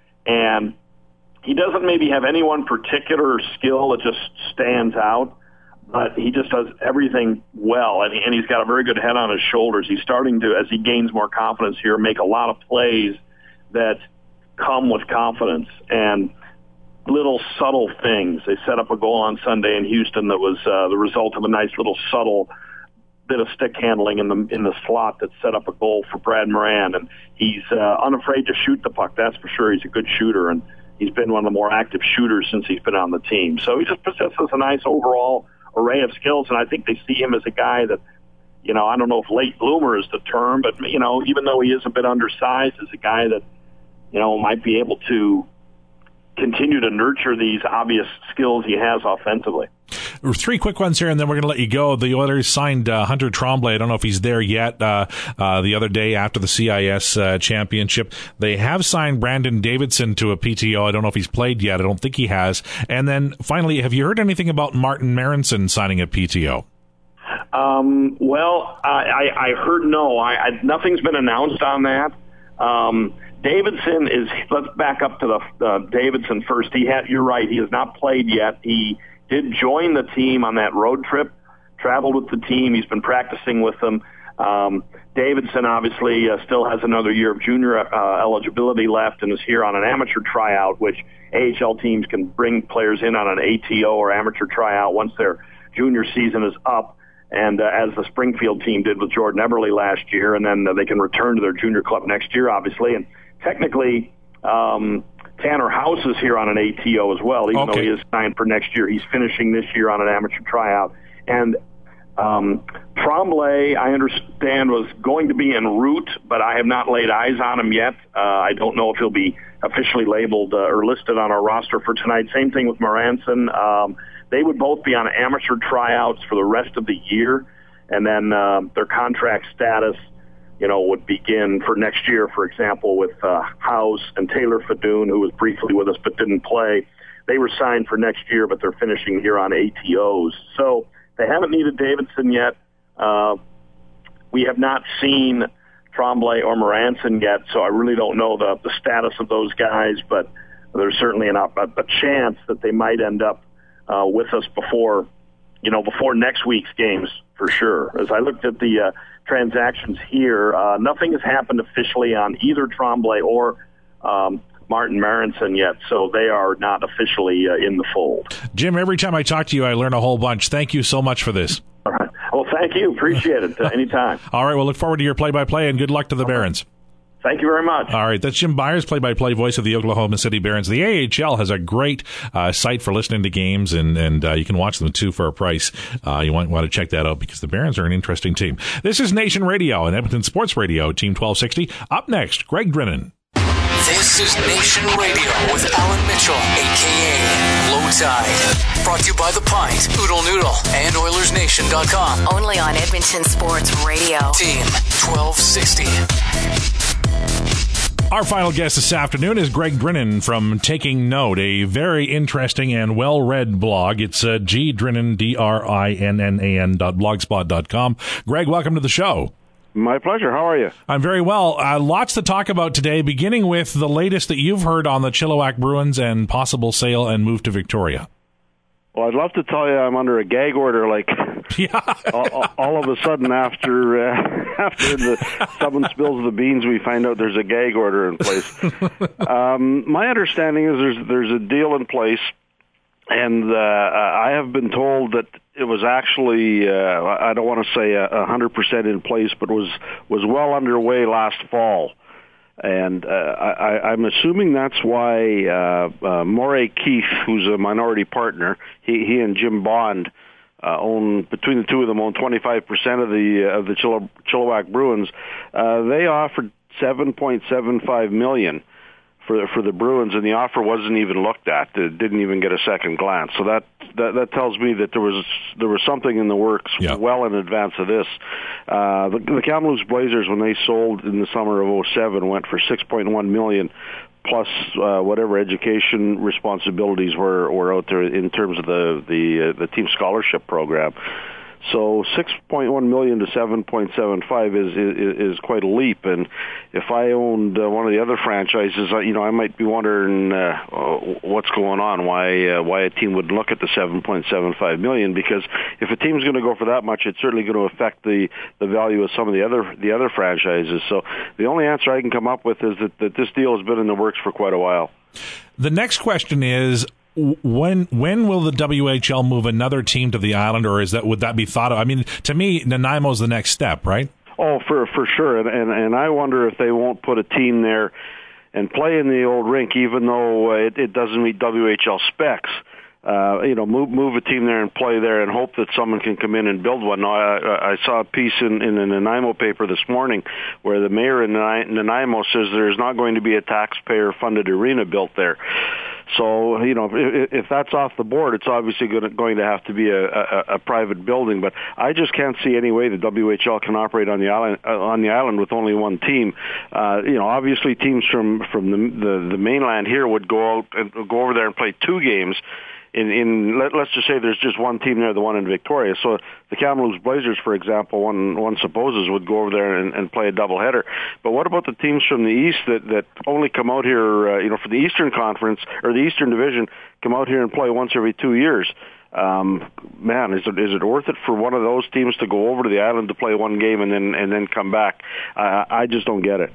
Speaker 9: and he doesn't maybe have any one particular skill that just stands out, but he just does everything well, and, he, and he's got a very good head on his shoulders. He's starting to, as he gains more confidence here, make a lot of plays that come with confidence and little subtle things. They set up a goal on Sunday in Houston that was uh, the result of a nice little subtle bit of stick handling in the in the slot that set up a goal for Brad Moran, and he's uh, unafraid to shoot the puck. That's for sure. He's a good shooter, and he's been one of the more active shooters since he's been on the team. So he just possesses a nice overall array of skills, and I think they see him as a guy that, you know, I don't know if late bloomer is the term, but, you know, even though he is a bit undersized, is a guy that, you know, might be able to continue to nurture these obvious skills he has offensively.
Speaker 3: Three quick ones here, and then we're going to let you go. The Oilers signed uh, Hunter Tremblay. I don't know if he's there yet. Uh, uh, the other day after the C I S uh, championship, they have signed Brandon Davidson to a P T O. I don't know if he's played yet. I don't think he has. And then finally, have you heard anything about Martin Marinson signing a P T O?
Speaker 9: Um, well, I, I, I heard no. I, I, nothing's been announced on that. Um, Davidson is. Let's back up to the uh, Davidson first. He had. You're right. He has not played yet. He did join the team on that road trip, traveled with the team. He's been practicing with them. Um, Davidson obviously uh, still has another year of junior uh, eligibility left and is here on an amateur tryout, which A H L teams can bring players in on an A T O or amateur tryout once their junior season is up, and uh, as the Springfield team did with Jordan Eberle last year, and then uh, they can return to their junior club next year, obviously. And technically, um, Tanner House is here on an A T O as well, even okay. though he is signed for next year. He's finishing this year on an amateur tryout. And um, Tremblay, I understand, was going to be en route, but I have not laid eyes on him yet. Uh, I don't know if he'll be officially labeled uh, or listed on our roster for tonight. Same thing with Moranson. Um, they would both be on amateur tryouts for the rest of the year, and then uh, their contract status, you know, would begin for next year, for example, with uh, House and Taylor Fadoon, who was briefly with us but didn't play. They were signed for next year, but they're finishing here on A T Os. So they haven't needed Davidson yet. Uh, we have not seen Tremblay or Moranson yet, so I really don't know the, the status of those guys, but there's certainly an, a, a chance that they might end up uh, with us before, you know, before next week's games for sure. As I looked at the uh, transactions here, uh, nothing has happened officially on either Tremblay or um, Martin Marinson yet, so they are not officially uh, in the fold.
Speaker 3: Jim, every time I talk to you, I learn a whole bunch. Thank you so much for this.
Speaker 9: All right. Well, thank you. Appreciate it. Uh, anytime.
Speaker 3: All right. We'll look forward to your play-by-play, and good luck to the okay. Barons.
Speaker 9: Thank you very much.
Speaker 3: All right, that's Jim Byers, play-by-play voice of the Oklahoma City Barons. The A H L has a great uh, site for listening to games, and, and uh, you can watch them, too, for a price. Uh, you want, want to check that out because the Barons are an interesting team. This is Nation Radio and Edmonton Sports Radio, Team twelve sixty. Up next, Greg Drinnan.
Speaker 1: This is Nation Radio with Alan Mitchell, a k a. Low Tide. Brought to you by The Pint, Oodle Noodle, and Oilers Nation dot com.
Speaker 2: Only on Edmonton Sports Radio.
Speaker 1: Team twelve sixty.
Speaker 3: Our final guest this afternoon is Greg Drinnan from Taking Note, a very interesting and well-read blog. It's uh, G Drinnan, D R I N N A N dot blogspot dot com. Greg, welcome to the show.
Speaker 10: My pleasure. How are you?
Speaker 3: I'm very well. Uh, lots to talk about today, beginning with the latest that you've heard on the Chilliwack Bruins and possible sale and move to Victoria.
Speaker 10: Well, I'd love to tell you I'm under a gag order, like
Speaker 3: yeah.
Speaker 10: all, all of a sudden after uh, after the someone spills the beans, we find out there's a gag order in place. um, my understanding is there's there's a deal in place, and uh, I have been told that it was actually uh, I don't want to say a hundred percent in place, but was was well underway last fall. And uh, I, I'm assuming that's why uh, uh, Moray Keith, who's a minority partner, he, he and Jim Bond uh, own, between the two of them, own twenty-five percent of the uh, of the Chill- Chilliwack Bruins. Uh, they offered seven point seven five million dollars for for the Bruins, and the offer wasn't even looked at. It didn't even get a second glance. So that that, that tells me that there was there was something in the works yeah. well in advance of this. Uh, the, the Kamloops Blazers, when they sold in the summer of oh seven, went for six point one million dollars plus uh, whatever education responsibilities were, were out there in terms of the the, uh, the team scholarship program. So six point one million dollars to seven point seven five is, is is quite a leap. And if I owned uh, one of the other franchises, uh, you know, I might be wondering uh, what's going on, why uh, why a team would look at the seven point seven five million dollars. Because if a team's going to go for that much, it's certainly going to affect the, the value of some of the other the other franchises. So the only answer I can come up with is that, that this deal has been in the works for quite a while.
Speaker 3: The next question is, When when will the W H L move another team to the island, or is that would that be thought of? I mean, to me, Nanaimo's the next step, right?
Speaker 10: Oh, for for sure, and and, and I wonder if they won't put a team there and play in the old rink, even though it, it doesn't meet W H L specs. Uh, you know, move move a team there and play there, and hope that someone can come in and build one. Now, I, I saw a piece in, in the Nanaimo paper this morning where the mayor in Nanaimo says there's not going to be a taxpayer-funded arena built there. So, you know, if, if that's off the board, it's obviously going to, going to have to be a, a, a private building. But I just can't see any way the W H L can operate on the island uh, on the island with only one team. Uh, you know, obviously teams from from the, the the mainland here would go out and go over there and play two games. In, in let, let's just say there's just one team there, the one in Victoria. So the Kamloops Blazers, for example, one one supposes would go over there and, and play a doubleheader. But what about the teams from the East that, that only come out here, uh, you know, for the Eastern Conference or the Eastern Division, come out here and play once every two years? Um, man, is it is it worth it for one of those teams to go over to the island to play one game and then and then come back? Uh, I just don't get it.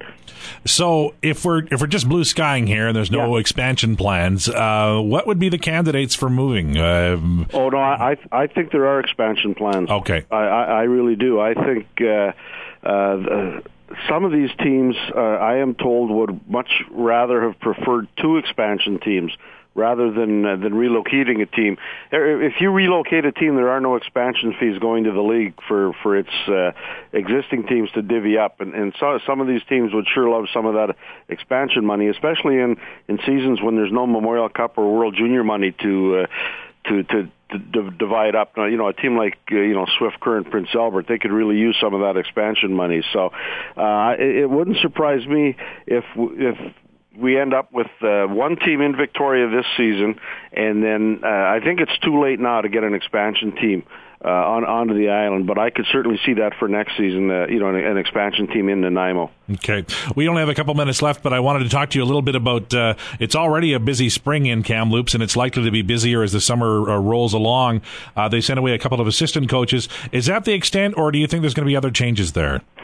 Speaker 3: So if we're if we're just blue skying here and there's no yeah. expansion plans, uh, what would be the candidates for moving? Uh,
Speaker 10: oh no, I I think there are expansion plans.
Speaker 3: Okay,
Speaker 10: I I, I really do. I think. Uh, uh, the, Some of these teams, uh, I am told, would much rather have preferred two expansion teams rather than uh, than relocating a team. If you relocate a team, there are no expansion fees going to the league for for its uh, existing teams to divvy up, and, and so, some of these teams would sure love some of that expansion money, especially in, in seasons when there's no Memorial Cup or World Junior money to uh, to to. to divide up. You know, a team like, uh, you know, Swift Current, Prince Albert, they could really use some of that expansion money. So uh, it, it wouldn't surprise me if if we end up with uh, one team in Victoria this season, and then uh, I think it's too late now to get an expansion team uh, on onto the island, but I could certainly see that for next season, uh, you know, an, an expansion team in Nanaimo.
Speaker 3: Okay. We only have a couple minutes left, but I wanted to talk to you a little bit about, uh, it's already a busy spring in Kamloops, and it's likely to be busier as the summer uh, rolls along. Uh, they sent away a couple of assistant coaches. Is that the extent, or do you think there's going to be other changes there?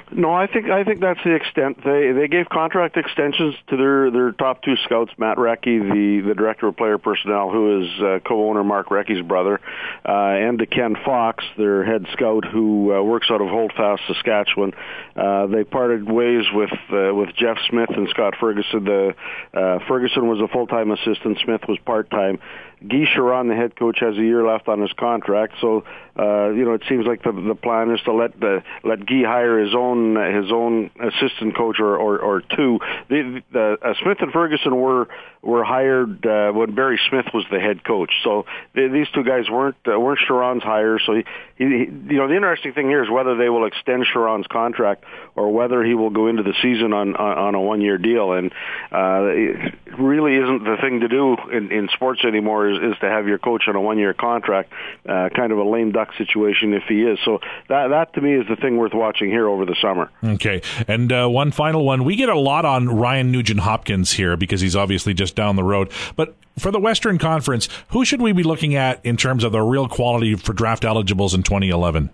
Speaker 10: No, I think I think that's the extent. They they gave contract extensions to their, their top two scouts, Matt Recchi, the, the director of player personnel, who is uh, co-owner Mark Recchi's brother, uh, and to Ken Fox, their head scout, who uh, works out of Holdfast, Saskatchewan. Uh, they parted ways with uh, with Jeff Smith and Scott Ferguson. The uh, Ferguson was a full-time assistant. Smith was part-time. Guy Chiron, the head coach, has a year left on his contract, so uh, you know it seems like the the plan is to let the let Guy hire his own his own assistant coach or or, or two. The, the uh, Smith and Ferguson were were hired uh, when Barry Smith was the head coach, so they, these two guys weren't uh, weren't Chiron's hires. So he, he, he, you know the interesting thing here is whether they will extend Chiron's contract or whether he will go into the season on on, on a one year deal. And uh, it really isn't the thing to do in, in sports anymore. Is, is to have your coach on a one-year contract, uh, kind of a lame duck situation if he is. So that that to me is the thing worth watching here over the summer.
Speaker 3: Okay, and uh, one final one. We get a lot on Ryan Nugent-Hopkins here because he's obviously just down the road. But for the Western Conference, who should we be looking at in terms of the real quality for draft eligibles in twenty eleven?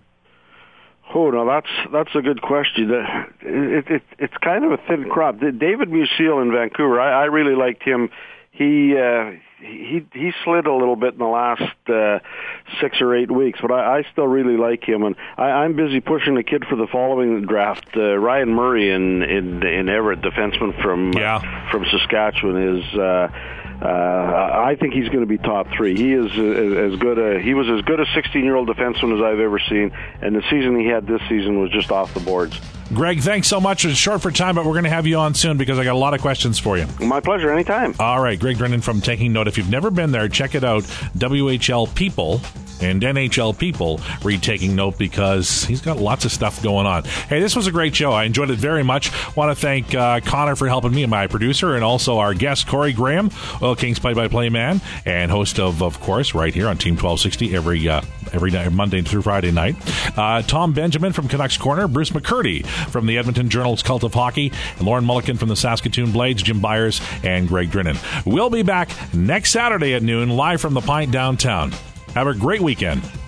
Speaker 10: Oh, no, that's that's a good question. It, it, it's kind of a thin crop. David Musil in Vancouver, I, I really liked him. He uh, he he slid a little bit in the last uh, six or eight weeks, but I, I still really like him, and I, I'm busy pushing the kid for the following draft. Uh, Ryan Murray in in, in Everett, defenseman from
Speaker 3: yeah.
Speaker 10: uh, from Saskatchewan, is. Uh, Uh, I think he's going to be top three. He is as good a he was as good a sixteen-year-old defenseman as I've ever seen, and the season he had this season was just off the boards.
Speaker 3: Greg, thanks so much. It's short for time, but we're going to have you on soon because I got a lot of questions for you.
Speaker 10: My pleasure, anytime.
Speaker 3: All right, Greg Drennan from Taking Note. If you've never been there, check it out. W H L People and N H L People read Taking Note because he's got lots of stuff going on. Hey, this was a great show. I enjoyed it very much. Want to thank uh, Connor for helping me and my producer, and also our guest, Corey Graham, Oil Kings play-by-play man and host of, of course, right here on Team twelve sixty every uh, every night, Monday through Friday night. Uh, Tom Benjamin from Canucks Corner, Bruce McCurdy from the Edmonton Journal's Cult of Hockey, and Lauren Mulliken from the Saskatoon Blades, Jim Byers, and Greg Drennan. We'll be back next Saturday at noon, live from the Pint downtown. Have a great weekend.